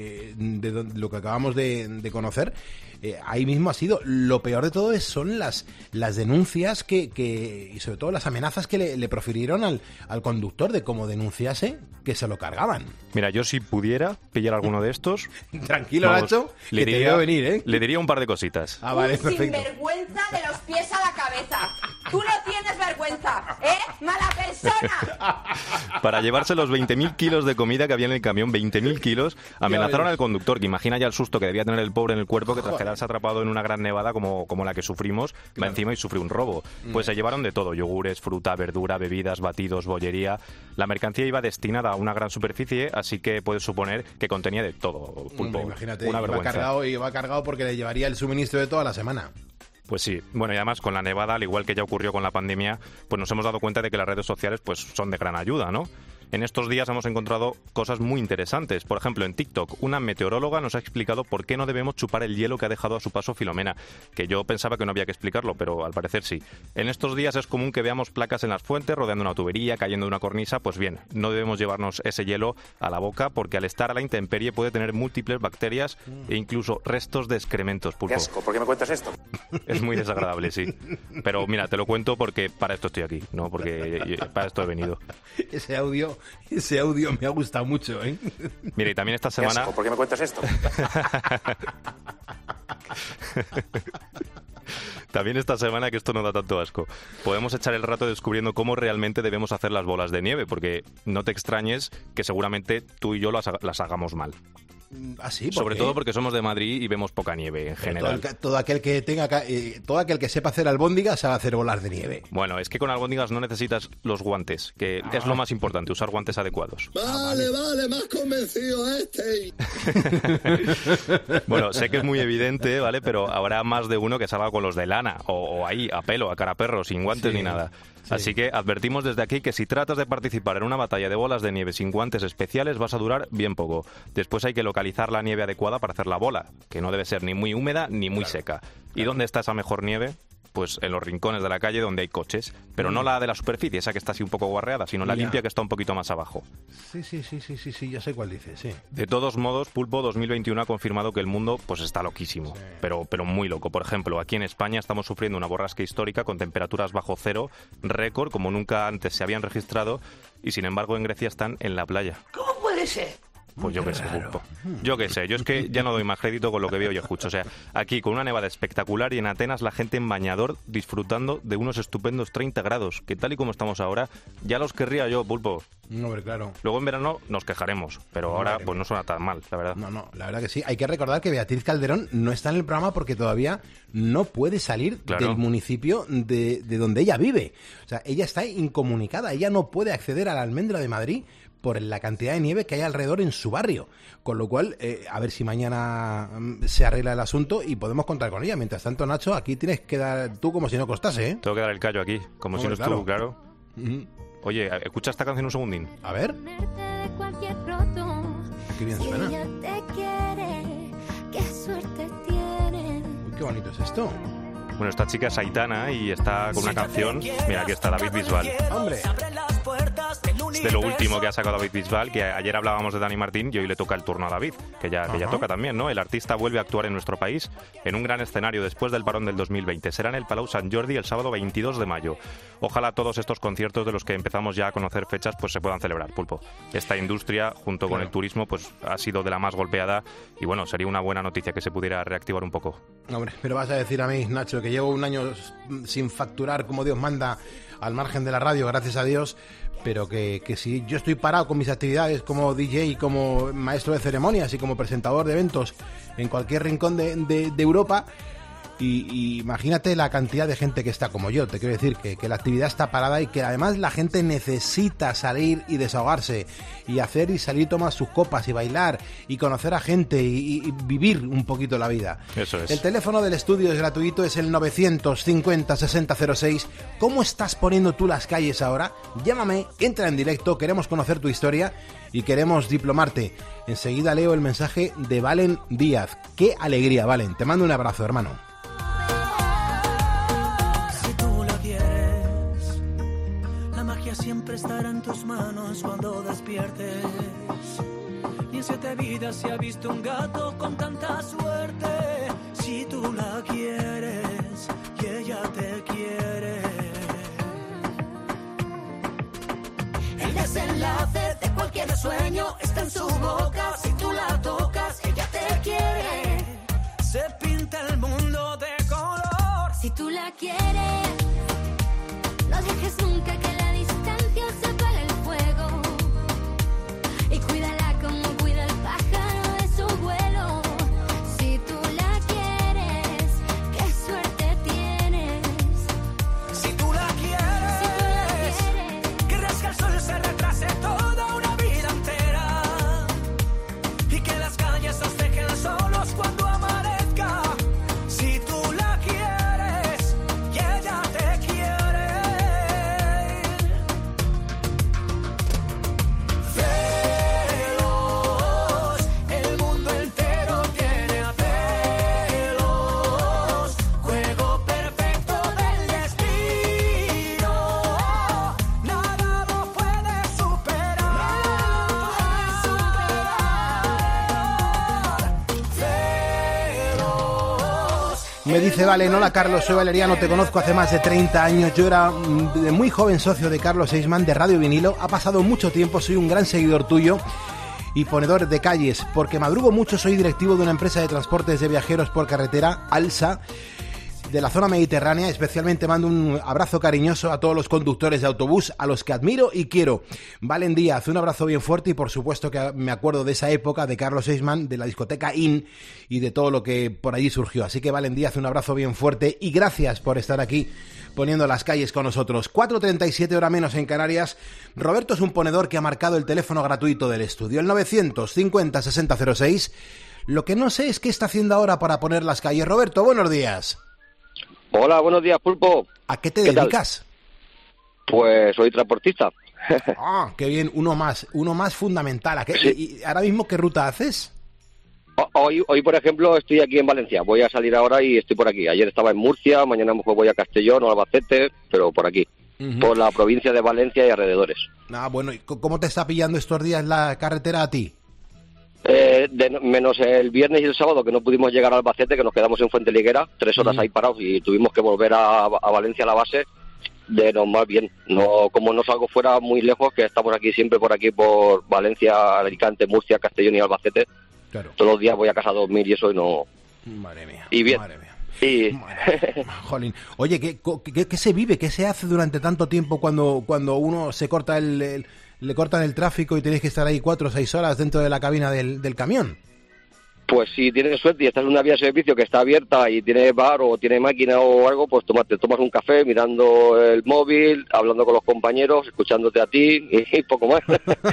de lo que acabamos de conocer. Ahí mismo ha sido. Lo peor de todo son las denuncias y sobre todo las amenazas que le profirieron al conductor de cómo denunciase que se lo cargaban. Mira, yo si pudiera pillar alguno de estos... Tranquilo, Nacho, que te veo venir, ¿eh? Le diría un par de cositas. Ah, vale, perfecto. Sinvergüenza de los pies a la cabeza. Tú no tienes vergüenza, ¿eh? ¡Mala persona! Para llevarse los 20.000 kilos de comida que había en el camión, 20.000 kilos, amenazaron al conductor, que imagina ya el susto que debía tener el pobre en el cuerpo, que tras quedarse atrapado en una gran nevada como la que sufrimos, va encima y sufrió un robo. Pues se llevaron de todo, yogures, fruta, verdura, bebidas, batidos, bollería. La mercancía iba destinada a una gran superficie, así que puedes suponer que contenía de todo, Pulpo. Imagínate, una vergüenza. Iba cargado porque le llevaría el suministro de toda la semana. Pues sí, bueno, y además con la nevada, al igual que ya ocurrió con la pandemia, pues nos hemos dado cuenta de que las redes sociales pues son de gran ayuda, ¿no? En estos días hemos encontrado cosas muy interesantes. Por ejemplo, en TikTok, una meteoróloga nos ha explicado por qué no debemos chupar el hielo que ha dejado a su paso Filomena, que yo pensaba que no había que explicarlo, pero al parecer sí. En estos días es común que veamos placas en las fuentes, rodeando una tubería, cayendo de una cornisa. Pues bien, no debemos llevarnos ese hielo a la boca porque al estar a la intemperie puede tener múltiples bacterias e incluso restos de excrementos, Pulpo. Qué asco, ¿por qué me cuentas esto? Es muy desagradable, sí. Pero mira, te lo cuento porque para esto estoy aquí, ¿no? Porque para esto he venido. Ese audio me ha gustado mucho, ¿eh? Mira, y también esta semana... Qué asco, ¿por qué me cuentas esto? También esta semana, que esto no da tanto asco, podemos echar el rato descubriendo cómo realmente debemos hacer las bolas de nieve, porque no te extrañes que seguramente tú y yo las hagamos mal. ¿Ah, sí? Sobre todo porque somos de Madrid y vemos poca nieve en general. Todo aquel que sepa hacer albóndigas sabe hacer bolas de nieve. Bueno, es que con albóndigas no necesitas los guantes, que es lo más importante, usar guantes adecuados. Vale, más convencido este. Bueno, sé que es muy evidente, ¿vale? Pero habrá más de uno que salga con los de lana, o ahí, a pelo, a cara perro, sin guantes ni nada. Sí. Así que advertimos desde aquí que si tratas de participar en una batalla de bolas de nieve sin guantes especiales vas a durar bien poco. Después hay que localizar la nieve adecuada para hacer la bola, que no debe ser ni muy húmeda ni muy seca. ¿Y dónde está esa mejor nieve? Pues en los rincones de la calle donde hay coches, pero no la de la superficie, esa que está así un poco guarreada, sino la limpia que está un poquito más abajo. Sí, ya sé cuál dices, sí. De todos modos, Pulpo 2021 ha confirmado que el mundo pues está loquísimo, pero muy loco. Por ejemplo, aquí en España estamos sufriendo una borrasca histórica con temperaturas bajo cero, récord, como nunca antes se habían registrado, y sin embargo en Grecia están en la playa. ¿Cómo puede ser? Pues yo qué sé, Pulpo. Yo qué sé, yo es que ya no doy más crédito con lo que veo y escucho. O sea, aquí con una nevada espectacular y en Atenas la gente en bañador disfrutando de unos estupendos 30 grados, que tal y como estamos ahora, ya los querría yo, Pulpo. No, hombre, claro. Luego en verano nos quejaremos, pero ahora pues no suena tan mal, la verdad. No, la verdad que sí. Hay que recordar que Beatriz Calderón no está en el programa porque todavía no puede salir del municipio de donde ella vive. O sea, ella está incomunicada, ella no puede acceder a la Almendra de Madrid por la cantidad de nieve que hay alrededor en su barrio. Con lo cual, a ver si mañana se arregla el asunto y podemos contar con ella. Mientras tanto, Nacho, aquí tienes que dar tú como si no costase, ¿eh? Tengo que dar el callo aquí, como si no estuvo, claro. Oye, escucha esta canción un segundín. A ver. Qué bien suena. qué bonito es esto. Bueno, esta chica es Aitana y está con una canción. Mira, aquí está David Bisbal. ¡Hombre! Es de lo último que ha sacado David Bisbal, que ayer hablábamos de Dani Martín y hoy le toca el turno a David, que ya toca también, ¿no? El artista vuelve a actuar en nuestro país en un gran escenario después del parón del 2020. Será en el Palau Sant Jordi el sábado 22 de mayo. Ojalá todos estos conciertos de los que empezamos ya a conocer fechas pues se puedan celebrar, Pulpo. Esta industria, junto con el turismo, pues ha sido de la más golpeada y bueno, sería una buena noticia que se pudiera reactivar un poco. Hombre, pero vas a decir a mí, Nacho, que llevo un año sin facturar como Dios manda al margen de la radio, gracias a Dios, pero que si yo estoy parado con mis actividades como DJ, como maestro de ceremonias y como presentador de eventos en cualquier rincón de Europa, y imagínate la cantidad de gente que está como yo, te quiero decir que la actividad está parada y que además la gente necesita salir y desahogarse y hacer y salir, tomar sus copas y bailar y conocer a gente y vivir un poquito la vida. Eso es. El teléfono del estudio es gratuito, es el 950-6006. ¿Cómo estás poniendo tú las calles ahora? Llámame, entra en directo, queremos conocer tu historia y queremos diplomarte. Enseguida leo el mensaje de Valen Díaz. ¡Qué alegría, Valen! Te mando un abrazo, hermano. Siempre estará en tus manos cuando despiertes. Y en 7 vidas se ha visto un gato con tanta suerte. Si tú la quieres y ella te quiere. El desenlace de cualquier sueño está en su boca. Si tú la tocas, ella te quiere. Se pinta el mundo de color. Si tú la quieres, no dejes nunca que la distancia se apague el fuego. Y cuídala como cuida el pájaro de su vuelo. Si tú la quieres, qué suerte tienes. Si tú la quieres, querrás que el sol se retrase toda una vida entera. Y que las calles os dejen solos cuando amanezca. Si tú la quieres y ella te quiere. Me dice Valen, hola Carlos, soy Valeriano, te conozco hace más de 30 años, yo era de muy joven socio de Carlos Seisman de Radio Vinilo, ha pasado mucho tiempo, soy un gran seguidor tuyo y ponedor de calles, porque madrugo mucho, soy directivo de una empresa de transportes de viajeros por carretera, ALSA, de la zona mediterránea. Especialmente mando un abrazo cariñoso a todos los conductores de autobús, a los que admiro y quiero. Valen Díaz, un abrazo bien fuerte y por supuesto que me acuerdo de esa época de Carlos Seisman, de la discoteca IN y de todo lo que por allí surgió. Así que Valen Díaz, un abrazo bien fuerte y gracias por estar aquí poniendo las calles con nosotros. 4:37 hora menos en Canarias. Roberto es un ponedor que ha marcado el teléfono gratuito del estudio, el 950-6006. Lo que no sé es qué está haciendo ahora para poner las calles. Roberto, buenos días. Hola, buenos días, Pulpo. ¿A qué te dedicas? Pues soy transportista. Ah, qué bien, uno más fundamental. ¿Y ahora mismo qué ruta haces? Hoy, por ejemplo, estoy aquí en Valencia. Voy a salir ahora y estoy por aquí. Ayer estaba en Murcia, mañana mejor voy a Castellón o Albacete, pero por aquí. Por la provincia de Valencia y alrededores. Ah, bueno, ¿y cómo te está pillando estos días la carretera a ti? Menos el viernes y el sábado, que no pudimos llegar a Albacete, que nos quedamos en Fuenteliguera, 3 horas ahí parados y tuvimos que volver a Valencia a la base. De normal bien, no, como no salgo fuera muy lejos, que estamos aquí siempre por Valencia, Alicante, Murcia, Castellón y Albacete. Claro. Todos los días voy a casa a dormir y eso y no. Madre mía. Y bien. Madre mía. Y... Jolín. Oye, ¿qué se vive? ¿Qué se hace durante tanto tiempo cuando uno se corta le cortan el tráfico y tenéis que estar ahí 4 o 6 horas dentro de la cabina del camión? Pues si tienes suerte y estás en una vía de servicio que está abierta y tiene bar o tiene máquina o algo, pues te tomas un café mirando el móvil, hablando con los compañeros, escuchándote a ti y poco más.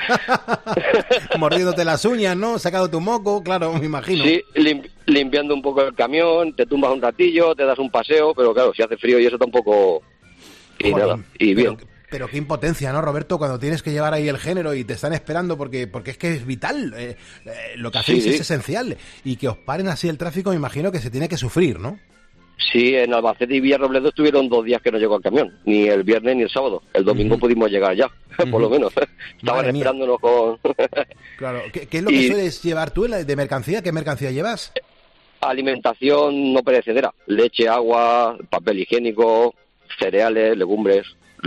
Mordiéndote las uñas, ¿no? Sacado tu moco, claro, me imagino. Sí, limpiando un poco el camión, te tumbas un ratillo, te das un paseo, pero claro, si hace frío y eso tampoco... Y Joder, nada, y bien. Pero qué impotencia, ¿no, Roberto? Cuando tienes que llevar ahí el género y te están esperando porque es que es vital, lo que hacéis es esencial. Y que os paren así el tráfico, me imagino que se tiene que sufrir, ¿no? Sí, en Albacete y Villarrobledo estuvieron 2 días que no llegó el camión, ni el viernes ni el sábado. El domingo pudimos llegar ya, por lo menos. Estaban esperándonos con... Claro, ¿qué es lo que sueles llevar tú de mercancía? ¿Qué mercancía llevas? Alimentación no perecedera, leche, agua, papel higiénico, cereales, legumbres,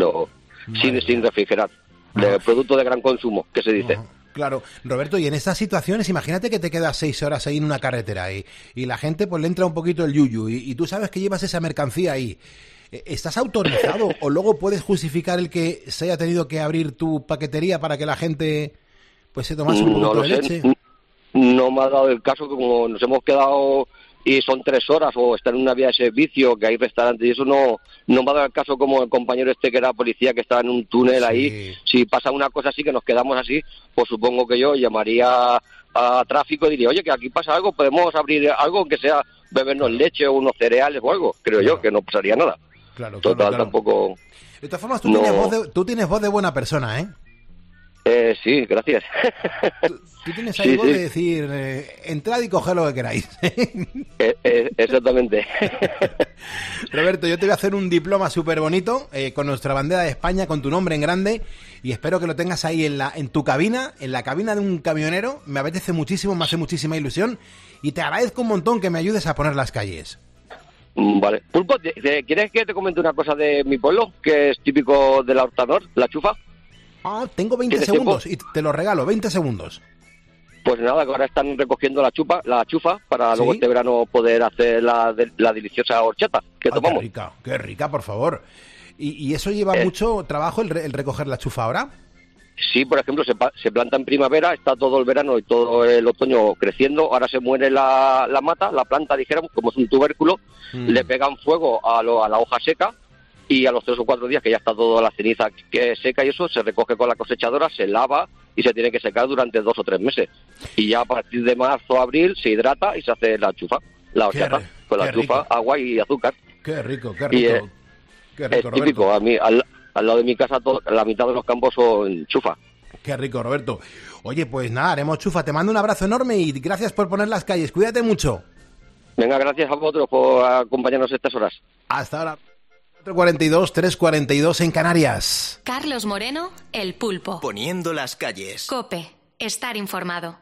sin refrigerar, de productos de gran consumo, que se dice. Claro, Roberto, y en estas situaciones, imagínate que te quedas 6 horas ahí en una carretera y la gente pues le entra un poquito el yuyu y tú sabes que llevas esa mercancía ahí. ¿Estás autorizado o luego puedes justificar el que se haya tenido que abrir tu paquetería para que la gente pues se tomase un poquito de leche? No me ha dado el caso que como nos hemos quedado y son 3 horas o estar en una vía de servicio, que hay restaurantes y eso, no me ha dado el caso como el compañero este que era policía que estaba en un túnel ahí. Si pasa una cosa así, que nos quedamos así, pues supongo que yo llamaría a tráfico y diría, oye, que aquí pasa algo, podemos abrir algo, aunque sea bebernos leche o unos cereales o algo. Creo yo que no pasaría nada. Claro, Total, tampoco... De todas formas, tú tienes voz de buena persona, ¿eh? Sí, gracias. Tú tienes ahí voz de decir, entrad y coged lo que queráis. Exactamente. Roberto, yo te voy a hacer un diploma súper bonito con nuestra bandera de España, con tu nombre en grande, y espero que lo tengas ahí en tu cabina, en la cabina de un camionero. Me apetece muchísimo, me hace muchísima ilusión, y te agradezco un montón que me ayudes a poner las calles. Vale. Pulpo, ¿quieres que te comente una cosa de mi pueblo, que es típico de la Hortanor, la chufa? Tengo 20 segundos y te lo regalo, 20 segundos. Pues nada, que ahora están recogiendo la chufa para luego este verano poder hacer la deliciosa horchata que tomamos. Qué rica, por favor. ¿Y eso lleva mucho trabajo el recoger la chufa ahora? Sí, por ejemplo, se planta en primavera, está todo el verano y todo el otoño creciendo, ahora se muere la mata, la planta, dijéramos, como es un tubérculo, le pegan fuego a la hoja seca, y a los 3 o 4 días que ya está toda la ceniza que seca y eso, se recoge con la cosechadora, se lava y se tiene que secar durante 2 o 3 meses. Y ya a partir de marzo o abril se hidrata y se hace la chufa, la horchata, con la chufa, agua y azúcar. Qué rico, qué rico. Qué rico, es típico, a mí, al lado de mi casa, la mitad de los campos son chufa. Qué rico, Roberto. Oye, pues nada, haremos chufa. Te mando un abrazo enorme y gracias por poner las calles. Cuídate mucho. Venga, gracias a vosotros por acompañarnos estas horas. Hasta ahora. 4:42, 3:42 en Canarias. Carlos Moreno, El Pulpo. Poniendo las calles. COPE, estar informado.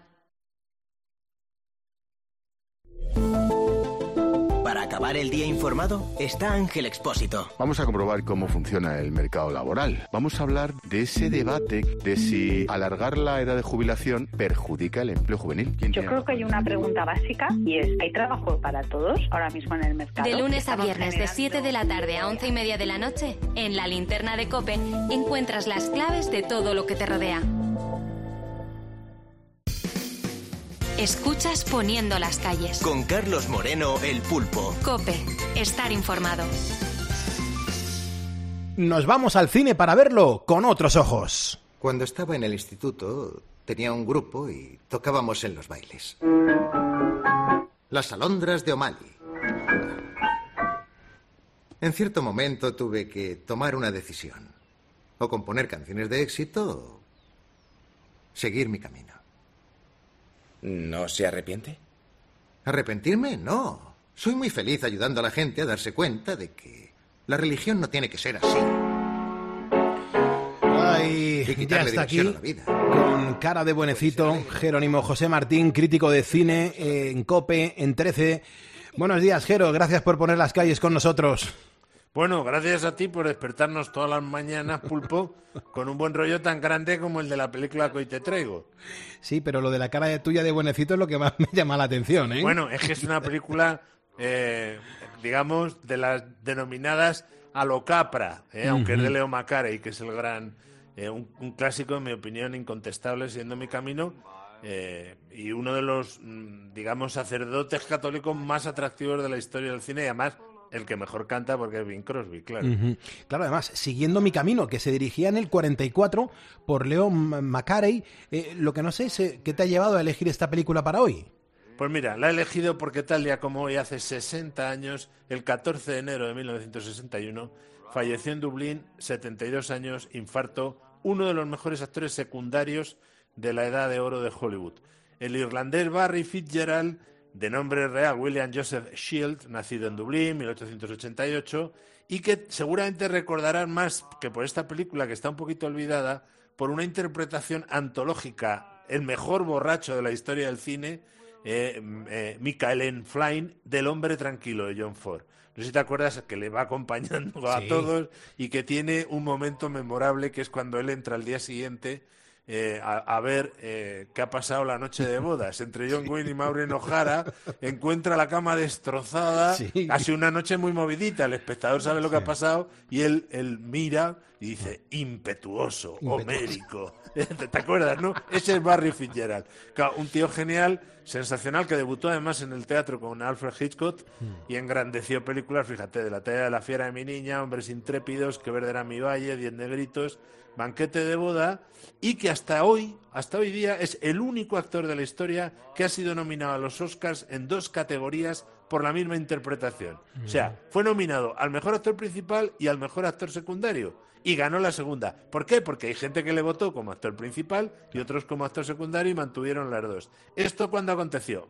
Para acabar el día informado está Ángel Expósito. Vamos a comprobar cómo funciona el mercado laboral. Vamos a hablar de ese debate de si alargar la edad de jubilación perjudica el empleo juvenil. Yo creo que hay una pregunta básica y es, ¿hay trabajo para todos ahora mismo en el mercado? De lunes a viernes, de 7 de la tarde a 11:30 de la noche, en la linterna de COPE encuentras las claves de todo lo que te rodea. Escuchas Poniendo las calles. Con Carlos Moreno, El Pulpo. COPE, estar informado. Nos vamos al cine para verlo con otros ojos. Cuando estaba en el instituto, tenía un grupo y tocábamos en los bailes. Las alondras de O'Malley. En cierto momento tuve que tomar una decisión. O componer canciones de éxito o seguir mi camino. ¿No se arrepiente? ¿Arrepentirme? No. Soy muy feliz ayudando a la gente a darse cuenta de que la religión no tiene que ser así. Ay, ya está aquí, con cara de buenecito, Jerónimo José Martín, crítico de cine en COPE, en 13. Buenos días, Jero, gracias por poner las calles con nosotros. Bueno, gracias a ti por despertarnos todas las mañanas, Pulpo, con un buen rollo tan grande como el de la película que hoy te traigo. Sí, pero lo de la cara de tuya de buenecito es lo que más me llama la atención, ¿eh? Bueno, es que es una película, digamos, de las denominadas a lo Capra, aunque es de Leo Macarey, que es el gran, un clásico, en mi opinión, incontestable, siendo mi camino, y uno de los, digamos, sacerdotes católicos más atractivos de la historia del cine, y además el que mejor canta porque es Bing Crosby, claro. Claro, además, Siguiendo mi camino, que se dirigía en el 44 por Leo Macarey, lo que no sé es qué te ha llevado a elegir esta película para hoy. Pues mira, la he elegido porque tal día como hoy, hace 60 años, el 14 de enero de 1961, falleció en Dublín, 72 años, infarto, uno de los mejores actores secundarios de la edad de oro de Hollywood. El irlandés Barry Fitzgerald de nombre real William Joseph Shield, nacido en Dublín, 1888, y que seguramente recordarán más que por esta película, que está un poquito olvidada, por una interpretación antológica, el mejor borracho de la historia del cine, Michael N. Flynn, del Hombre Tranquilo, de John Ford. No sé si te acuerdas, que le va acompañando a todos y que tiene un momento memorable, que es cuando él entra al día siguiente a ver qué ha pasado la noche de bodas entre John Wayne y Maureen O'Hara, encuentra la cama destrozada, ha sido una noche muy movidita, el espectador sabe lo que ha pasado y él mira y dice, impetuoso, homérico. ¿Te acuerdas, no? Ese es Barry Fitzgerald. Claro, un tío genial, sensacional, que debutó además en el teatro con Alfred Hitchcock y engrandeció películas, fíjate, de La talla de la fiera de mi niña, Hombres intrépidos, Que verde era mi valle, 10 negritos, Banquete de boda, y que hasta hoy día es el único actor de la historia que ha sido nominado a los Oscars en 2 categorías por la misma interpretación. O sea, fue nominado al mejor actor principal y al mejor actor secundario, y ganó la segunda. ¿Por qué? Porque hay gente que le votó como actor principal y otros como actor secundario y mantuvieron las dos. ¿Esto cuándo aconteció?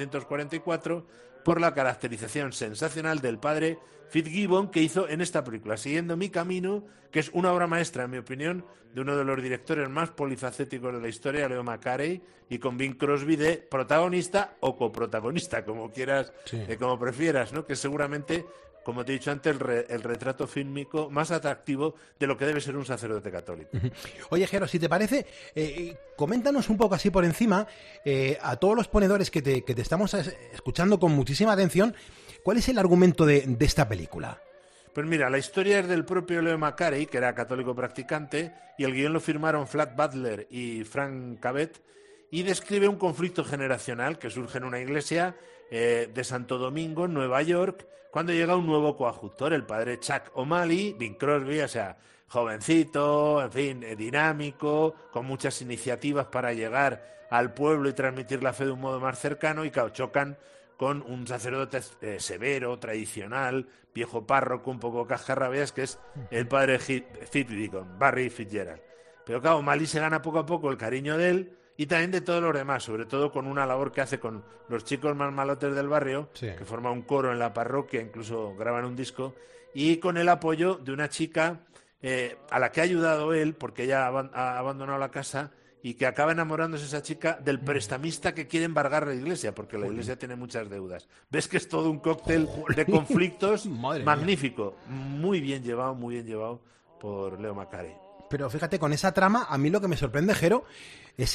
1944, por la caracterización sensacional del padre Fitzgibbon, que hizo en esta película, Siguiendo mi camino, que es una obra maestra, en mi opinión, de uno de los directores más polifacéticos de la historia, Leo McCarey, y con Bing Crosby de protagonista o coprotagonista, como quieras, como prefieras, ¿no? Que seguramente, como te he dicho antes, el retrato fílmico más atractivo de lo que debe ser un sacerdote católico. Oye, Jero, si te parece, coméntanos un poco así por encima, a todos los ponedores que te estamos escuchando con muchísima atención, ¿cuál es el argumento de esta película? Pues mira, la historia es del propio Leo McCarey, que era católico practicante, y el guión lo firmaron Flat Butler y Frank Cabet, y describe un conflicto generacional que surge en una iglesia de Santo Domingo, en Nueva York, cuando llega un nuevo coadjutor, el padre Chuck O'Malley, Bing Crosby, o sea, jovencito, en fin, dinámico, con muchas iniciativas para llegar al pueblo y transmitir la fe de un modo más cercano, y chocan con un sacerdote severo, tradicional, viejo párroco, un poco cascarrabias, que es el padre Fitzgibbon, Barry Fitzgerald. Pero claro, O'Malley se gana poco a poco el cariño de él y también de todos los demás, sobre todo con una labor que hace con los chicos más malotes del barrio, que forma un coro en la parroquia, incluso graban un disco, y con el apoyo de una chica a la que ha ayudado él, porque ella ha abandonado la casa, y que acaba enamorándose esa chica del prestamista que quiere embargar la iglesia, porque la iglesia tiene muchas deudas. Ves que es todo un cóctel de conflictos magnífico, muy bien llevado por Leo McCarey. Pero fíjate, con esa trama, a mí lo que me sorprende, Jero, es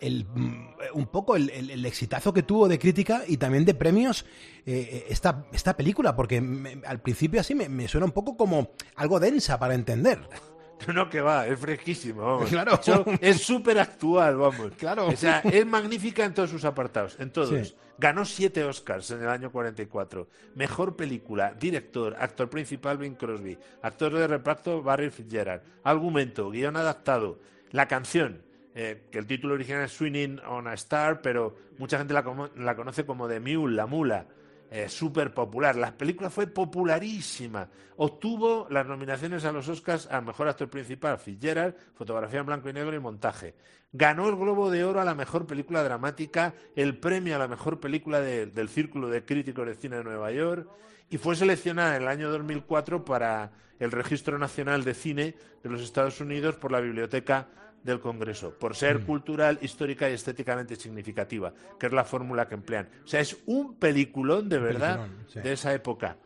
un poco el exitazo que tuvo de crítica y también de premios esta película, porque al principio así me suena un poco como algo densa para entender. No, que va, es fresquísimo, vamos. Claro. Es súper actual, vamos. Claro. O sea, es magnífica en todos sus apartados, en todos. Sí. Ganó 7 Oscars en el año 44. Mejor película, director, actor principal Bing Crosby, actor de reparto Barry Fitzgerald, argumento, guión adaptado, la canción, que el título original es Swinging on a Star, pero mucha gente la conoce como The Mule, la mula. Súper popular. La película fue popularísima. Obtuvo las nominaciones a los Oscars al mejor actor principal, Fitzgerald, fotografía en blanco y negro y montaje. Ganó el Globo de Oro a la mejor película dramática, el premio a la mejor película del Círculo de Críticos de Cine de Nueva York, y fue seleccionada en el año 2004 para el Registro Nacional de Cine de los Estados Unidos por la Biblioteca del Congreso, por ser cultural, histórica y estéticamente significativa, que es la fórmula que emplean. O sea, es un peliculón de verdad de esa época.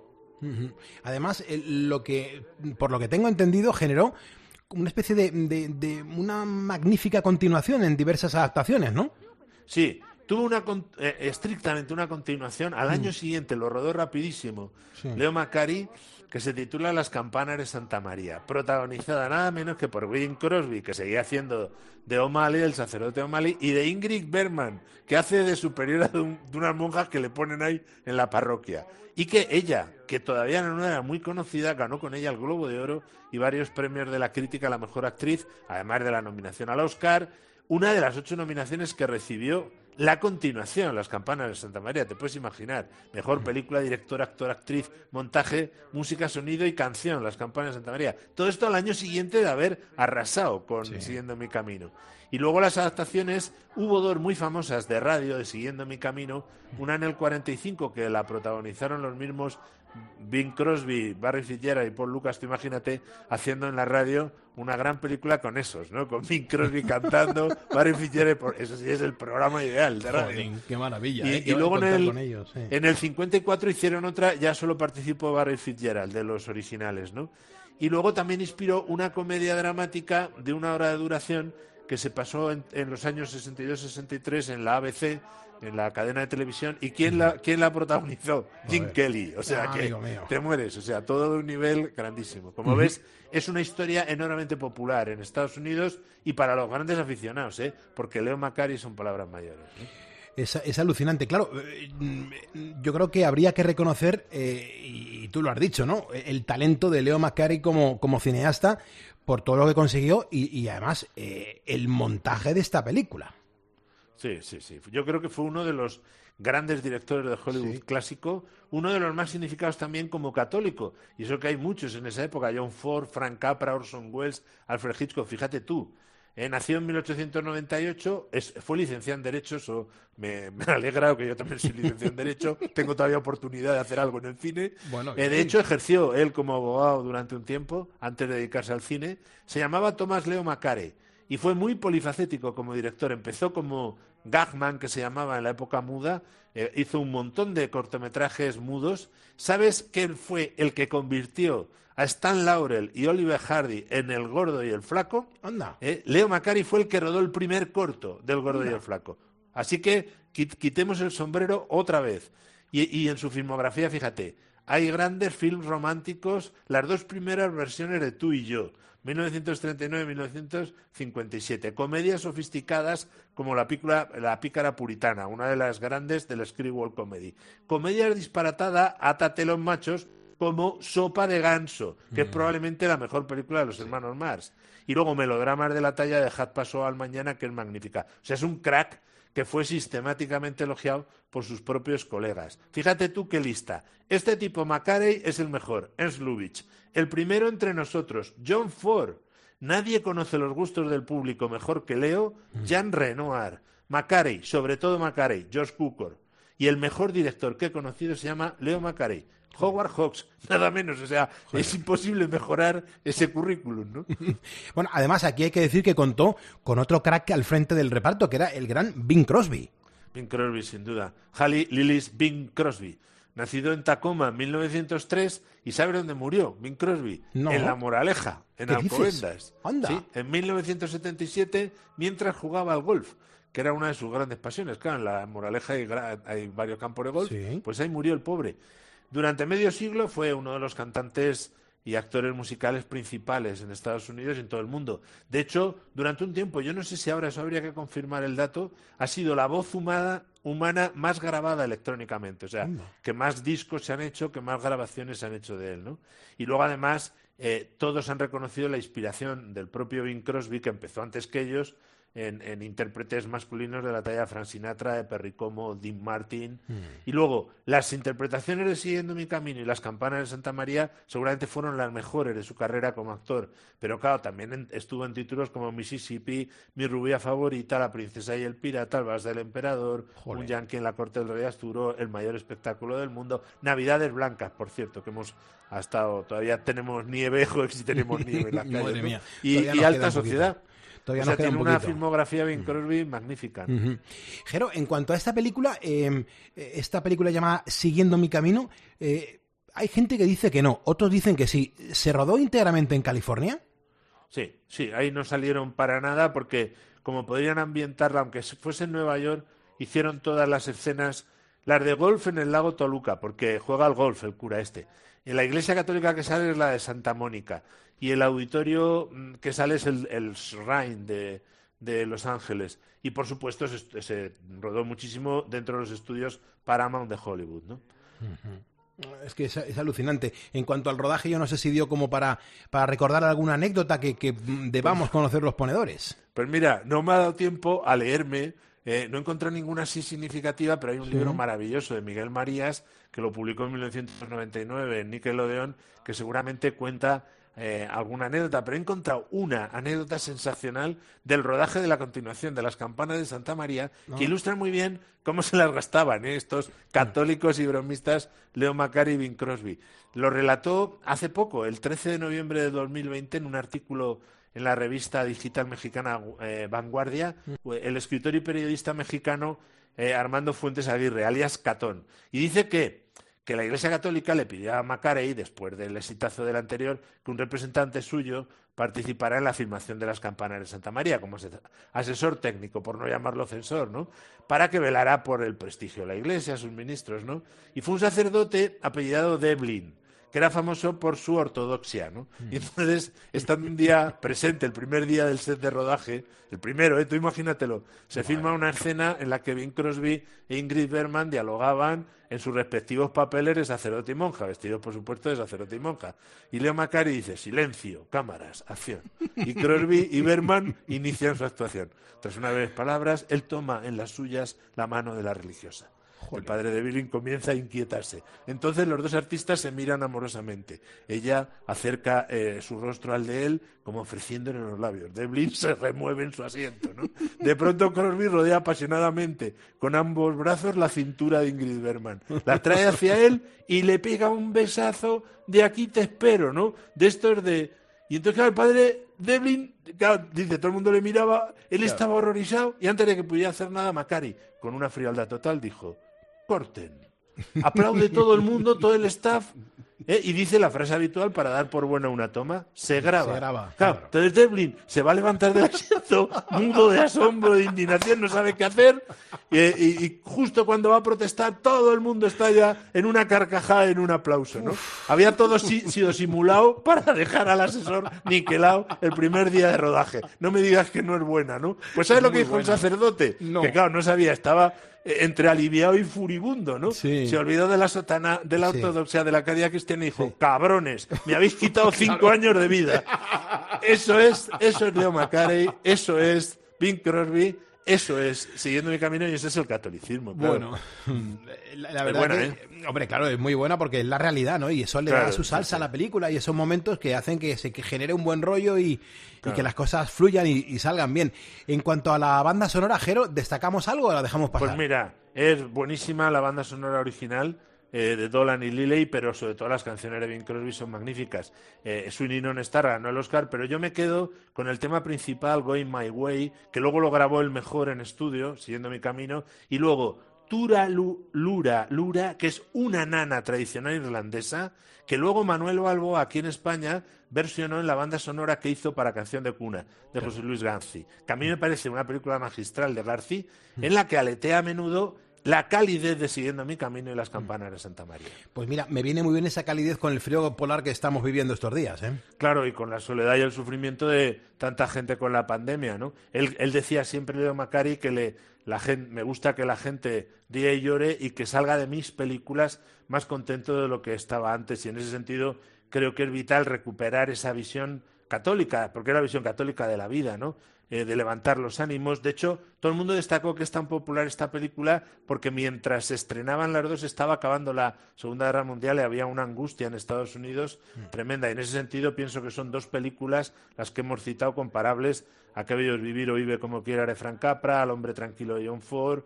Además, por lo que tengo entendido, generó una especie de una magnífica continuación en diversas adaptaciones, ¿no? Sí, tuvo estrictamente una continuación. Al año siguiente lo rodó rapidísimo Leo McCarey, que se titula Las campanas de Santa María, protagonizada nada menos que por Bing Crosby, que seguía haciendo de O'Malley, el sacerdote O'Malley, y de Ingrid Bergman, que hace de superiora de unas monjas que le ponen ahí en la parroquia. Y que ella, que todavía no era muy conocida, ganó con ella el Globo de Oro y varios premios de la crítica a la mejor actriz, además de la nominación al Oscar, una de las 8 nominaciones que recibió la continuación, Las campanas de Santa María, te puedes imaginar. Mejor película, director, actor, actriz, montaje, música, sonido y canción, Las campanas de Santa María. Todo esto al año siguiente de haber arrasado con Siguiendo mi camino. Y luego las adaptaciones, hubo dos muy famosas de radio de Siguiendo mi camino, una en el 45 que la protagonizaron los mismos Bing Crosby, Barry Fitzgerald y Paul Lucas, tú imagínate, haciendo en la radio una gran película con esos, ¿no? Con Bing Crosby cantando, Barry Fitzgerald, eso sí es el programa ideal de radio. Joder, qué maravilla, y luego en el 54 hicieron otra, ya solo participó Barry Fitzgerald, de los originales, ¿no? Y luego también inspiró una comedia dramática de 1 hora de duración que se pasó en los años 62-63 en la ABC, en la cadena de televisión. ¿Y quién la protagonizó? Jim Kelly. O sea, que te mueres. O sea, todo de un nivel grandísimo. Como ves, es una historia enormemente popular en Estados Unidos y para los grandes aficionados, porque Leo Macari son palabras mayores, ¿no? Es alucinante. Claro, yo creo que habría que reconocer, y tú lo has dicho, ¿no?, el talento de Leo Macari como cineasta por todo lo que consiguió y además el montaje de esta película. Sí. Yo creo que fue uno de los grandes directores de Hollywood clásico, uno de los más significados también como católico. Y eso que hay muchos en esa época, John Ford, Frank Capra, Orson Welles, Alfred Hitchcock, fíjate tú. Nació en 1898, fue licenciado en Derecho, eso me alegra, que yo también soy licenciado en Derecho, tengo todavía oportunidad de hacer algo en el cine. Bueno, de hecho, ejerció él como abogado durante un tiempo, antes de dedicarse al cine. Se llamaba Thomas Leo Macari y fue muy polifacético como director. Empezó como gagman, que se llamaba en la época muda, hizo un montón de cortometrajes mudos. ¿Sabes quién fue el que convirtió a Stan Laurel y Oliver Hardy en El Gordo y el Flaco? Anda. Leo Macari fue el que rodó el primer corto del Gordo y el Flaco. Así que quitemos el sombrero otra vez. Y en su filmografía, fíjate, hay grandes films románticos, las dos primeras versiones de Tú y yo, 1939-1957. Comedias sofisticadas como La pícara puritana, una de las grandes del screwball comedy. Comedias disparatadas, Átate los machos, como Sopa de ganso, que es probablemente la mejor película de los hermanos Marx. Y luego melodramas de la talla de Dejad paso al mañana, que es magnífica. O sea, es un crack que fue sistemáticamente elogiado por sus propios colegas. Fíjate tú qué lista. Este tipo, Macari, es el mejor, Ernst Lubitsch. El primero entre nosotros, John Ford. Nadie conoce los gustos del público mejor que Leo, Jean Renoir. Macari, sobre todo Macari, George Cukor. Y el mejor director que he conocido se llama Leo Macari. Howard Hawks, nada menos, o sea, es imposible mejorar ese currículum, ¿no? Bueno, además aquí hay que decir que contó con otro crack al frente del reparto, que era el gran Bing Crosby. Bing Crosby, sin duda. Hallie Lillis Bing Crosby, nacido en Tacoma en 1903, ¿y sabe dónde murió Bing Crosby? No. En La Moraleja, en Alcobendas. Anda. Sí, en 1977, mientras jugaba al golf, que era una de sus grandes pasiones. Claro, en La Moraleja hay varios campos de golf, pues ahí murió el pobre. Durante medio siglo fue uno de los cantantes y actores musicales principales en Estados Unidos y en todo el mundo. De hecho, durante un tiempo, yo no sé si ahora eso habría que confirmar el dato, ha sido la voz humana más grabada electrónicamente. O sea, que más discos se han hecho, que más grabaciones se han hecho de él, ¿no? Y luego, además, todos han reconocido la inspiración del propio Bing Crosby, que empezó antes que ellos, en intérpretes masculinos de la talla de Frank Sinatra, de Perry Como, Dean Martin. Y luego, las interpretaciones de Siguiendo mi camino y Las campanas de Santa María seguramente fueron las mejores de su carrera como actor. Pero claro, también estuvo en títulos como Mississippi, Mi rubia favorita, La princesa y el pirata, El vals del emperador, Un yankee en la corte del rey Arturo, El mayor espectáculo del mundo, Navidades blancas, por cierto, que todavía tenemos nieve, joder, si tenemos nieve en las calles, Madre mía. Y Alta Sociedad. Todavía o sea, nos queda tiene un una poquito. filmografía Bing Crosby magnífica. Jero, en cuanto a esta película llamada Siguiendo mi camino, hay gente que dice que no, otros dicen que sí. ¿Se rodó íntegramente en California? Sí, ahí no salieron para nada porque como podrían ambientarla, aunque fuese en Nueva York, hicieron todas las escenas, las de golf en el lago Toluca, porque juega al golf el cura este. En la iglesia católica que sale es la de Santa Mónica y el auditorio que sale es el Shrine de Los Ángeles. Y por supuesto se rodó muchísimo dentro de los estudios Paramount de Hollywood, ¿no? Es que es alucinante. En cuanto al rodaje, yo no sé si dio como para recordar alguna anécdota que debamos conocer los ponedores. Pues mira, no me ha dado tiempo a leerme No he encontrado ninguna así significativa, pero hay un libro maravilloso de Miguel Marías, que lo publicó en 1999 en Nickelodeon, que seguramente cuenta alguna anécdota, pero he encontrado una anécdota sensacional del rodaje de la continuación de Las campanas de Santa María, que ilustra muy bien cómo se las gastaban estos católicos y bromistas Leo Macari y Bing Crosby. Lo relató hace poco, el 13 de noviembre de 2020, en un artículo en la revista digital mexicana Vanguardia, el escritor y periodista mexicano Armando Fuentes Aguirre, alias Catón. Y dice que la Iglesia Católica le pidió a Macarey, después del exitazo del anterior, que un representante suyo participara en la filmación de Las campanas de Santa María, como asesor técnico, por no llamarlo censor, ¿no? Para que velara por el prestigio de la Iglesia, sus ministros, ¿no? Y fue un sacerdote apellidado Devlin, que era famoso por su ortodoxia, ¿no? Y entonces, estando un día presente, el primer día del set de rodaje, el primero, tú imagínatelo, se filma una escena en la que Bing Crosby e Ingrid Bergman dialogaban en sus respectivos papeles de sacerdote y monja, vestidos, por supuesto, de sacerdote y monja. Y Leo Macari dice, silencio, cámaras, acción. Y Crosby y Bergman inician su actuación. Tras unas breves palabras, él toma en las suyas la mano de la religiosa. El padre de Billing comienza a inquietarse. Entonces los dos artistas se miran amorosamente. Ella acerca su rostro al de él, como ofreciéndole los labios. Devlin se remueve en su asiento, ¿no? De pronto Crosby rodea apasionadamente con ambos brazos la cintura de Ingrid Bergman. La trae hacia él y le pega un besazo de aquí te espero, ¿no? De estos de... Y entonces, claro, el padre Devlin, claro, dice, todo el mundo le miraba, él estaba horrorizado, y antes de que pudiera hacer nada, Macari, con una frialdad total, dijo, corten. Aplaude todo el mundo, todo el staff, y dice la frase habitual para dar por buena una toma, se graba. Claro, entonces Devlin se va a levantar del asiento, mudo de asombro, de indignación, no sabe qué hacer, y justo cuando va a protestar, todo el mundo está ya en una carcajada, en un aplauso, ¿no? Había todo sido simulado para dejar al asesor niquelado el primer día de rodaje. No me digas que no es buena, ¿no? Pues ¿sabes lo que dijo el sacerdote? No. Que claro, no sabía, estaba entre aliviado y furibundo, ¿no? Sí. Se olvidó de la sotana, de la ortodoxia, de la caridad cristiana y dijo, cabrones, me habéis quitado 5 años de vida. Eso es Leo Macari, eso es Bing Crosby, eso es Siguiendo mi camino y ese es el catolicismo. Claro. Bueno, la verdad buena, que, hombre, claro, es muy buena porque es la realidad, ¿no? Y eso le da su salsa a la película y esos momentos que hacen que genere un buen rollo y que las cosas fluyan y salgan bien. En cuanto a la banda sonora, Jero, ¿destacamos algo o la dejamos pasar? Pues mira, es buenísima la banda sonora original de Dolan y Lilley, pero sobre todo las canciones de Bing Crosby son magníficas. Sweeney Non Star ganó el Oscar, pero yo me quedo con el tema principal, Going My Way, que luego lo grabó el mejor en estudio, Siguiendo mi camino, y luego Tura Lura, que es una nana tradicional irlandesa, que luego Manuel Balboa aquí en España versionó en la banda sonora que hizo para Canción de Cuna, de José Luis García, que a mí me parece una película magistral de García, en la que aletea a menudo la calidez de Siguiendo mi camino y Las campanas de Santa María. Pues mira, me viene muy bien esa calidez con el frío polar que estamos viviendo estos días, ¿eh? Claro, y con la soledad y el sufrimiento de tanta gente con la pandemia, ¿no? Él decía siempre, Leo Macari, que me gusta que la gente ría y llore y que salga de mis películas más contento de lo que estaba antes. Y en ese sentido creo que es vital recuperar esa visión católica, porque era la visión católica de la vida, ¿no? De levantar los ánimos. De hecho, todo el mundo destacó que es tan popular esta película porque mientras se estrenaban las dos estaba acabando la Segunda Guerra Mundial y había una angustia en Estados Unidos tremenda. Y en ese sentido pienso que son dos películas las que hemos citado comparables a Que bello es vivir o Vive como quiera de Frank Capra, Al hombre tranquilo de John Ford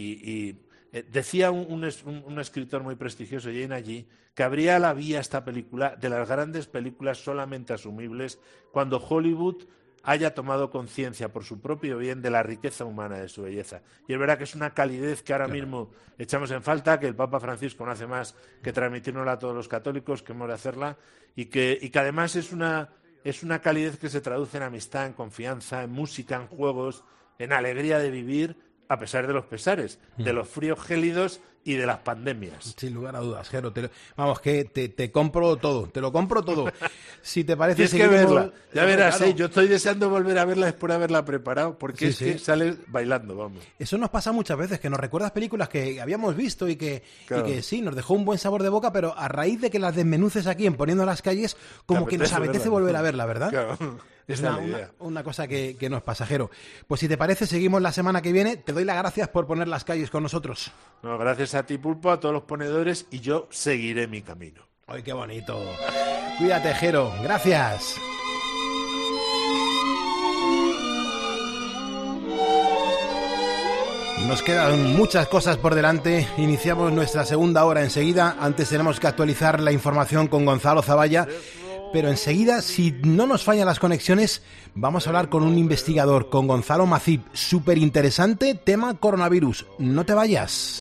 decía un escritor muy prestigioso, Jane Agee, que abría la vía a esta película de las grandes películas solamente asumibles cuando Hollywood haya tomado conciencia por su propio bien de la riqueza humana, de su belleza. Y es verdad que es una calidez que ahora mismo echamos en falta, que el Papa Francisco no hace más que transmitirnosla a todos los católicos, que hemos de hacerla, y que además es una calidez que se traduce en amistad, en confianza, en música, en juegos, en alegría de vivir, a pesar de los pesares, de los fríos gélidos y de las pandemias. Sin lugar a dudas, Jero. Vamos, que te compro todo, te lo compro todo. Si te parece... Tienes que verla, ya verás, claro. Yo estoy deseando volver a verla después de haberla preparado, porque que sales bailando, vamos. Eso nos pasa muchas veces, que nos recuerdas películas que habíamos visto y que sí, nos dejó un buen sabor de boca, pero a raíz de que las desmenuces aquí en Poniendo las Calles, como que nos apetece volver a verla, ¿verdad? Claro. Es una cosa que no es pasajero. Pues si te parece, seguimos la semana que viene. Te doy las gracias por poner las calles con nosotros. No, gracias a ti, Pulpo, a todos los ponedores, y yo seguiré mi camino. ¡Ay, qué bonito! Cuídate, Jero. Gracias. Nos quedan muchas cosas por delante. Iniciamos nuestra segunda hora enseguida. Antes tenemos que actualizar la información con Gonzalo Zavalla. Pero enseguida, si no nos fallan las conexiones, vamos a hablar con un investigador, con Gonzalo Macip. Súper interesante tema coronavirus. No te vayas.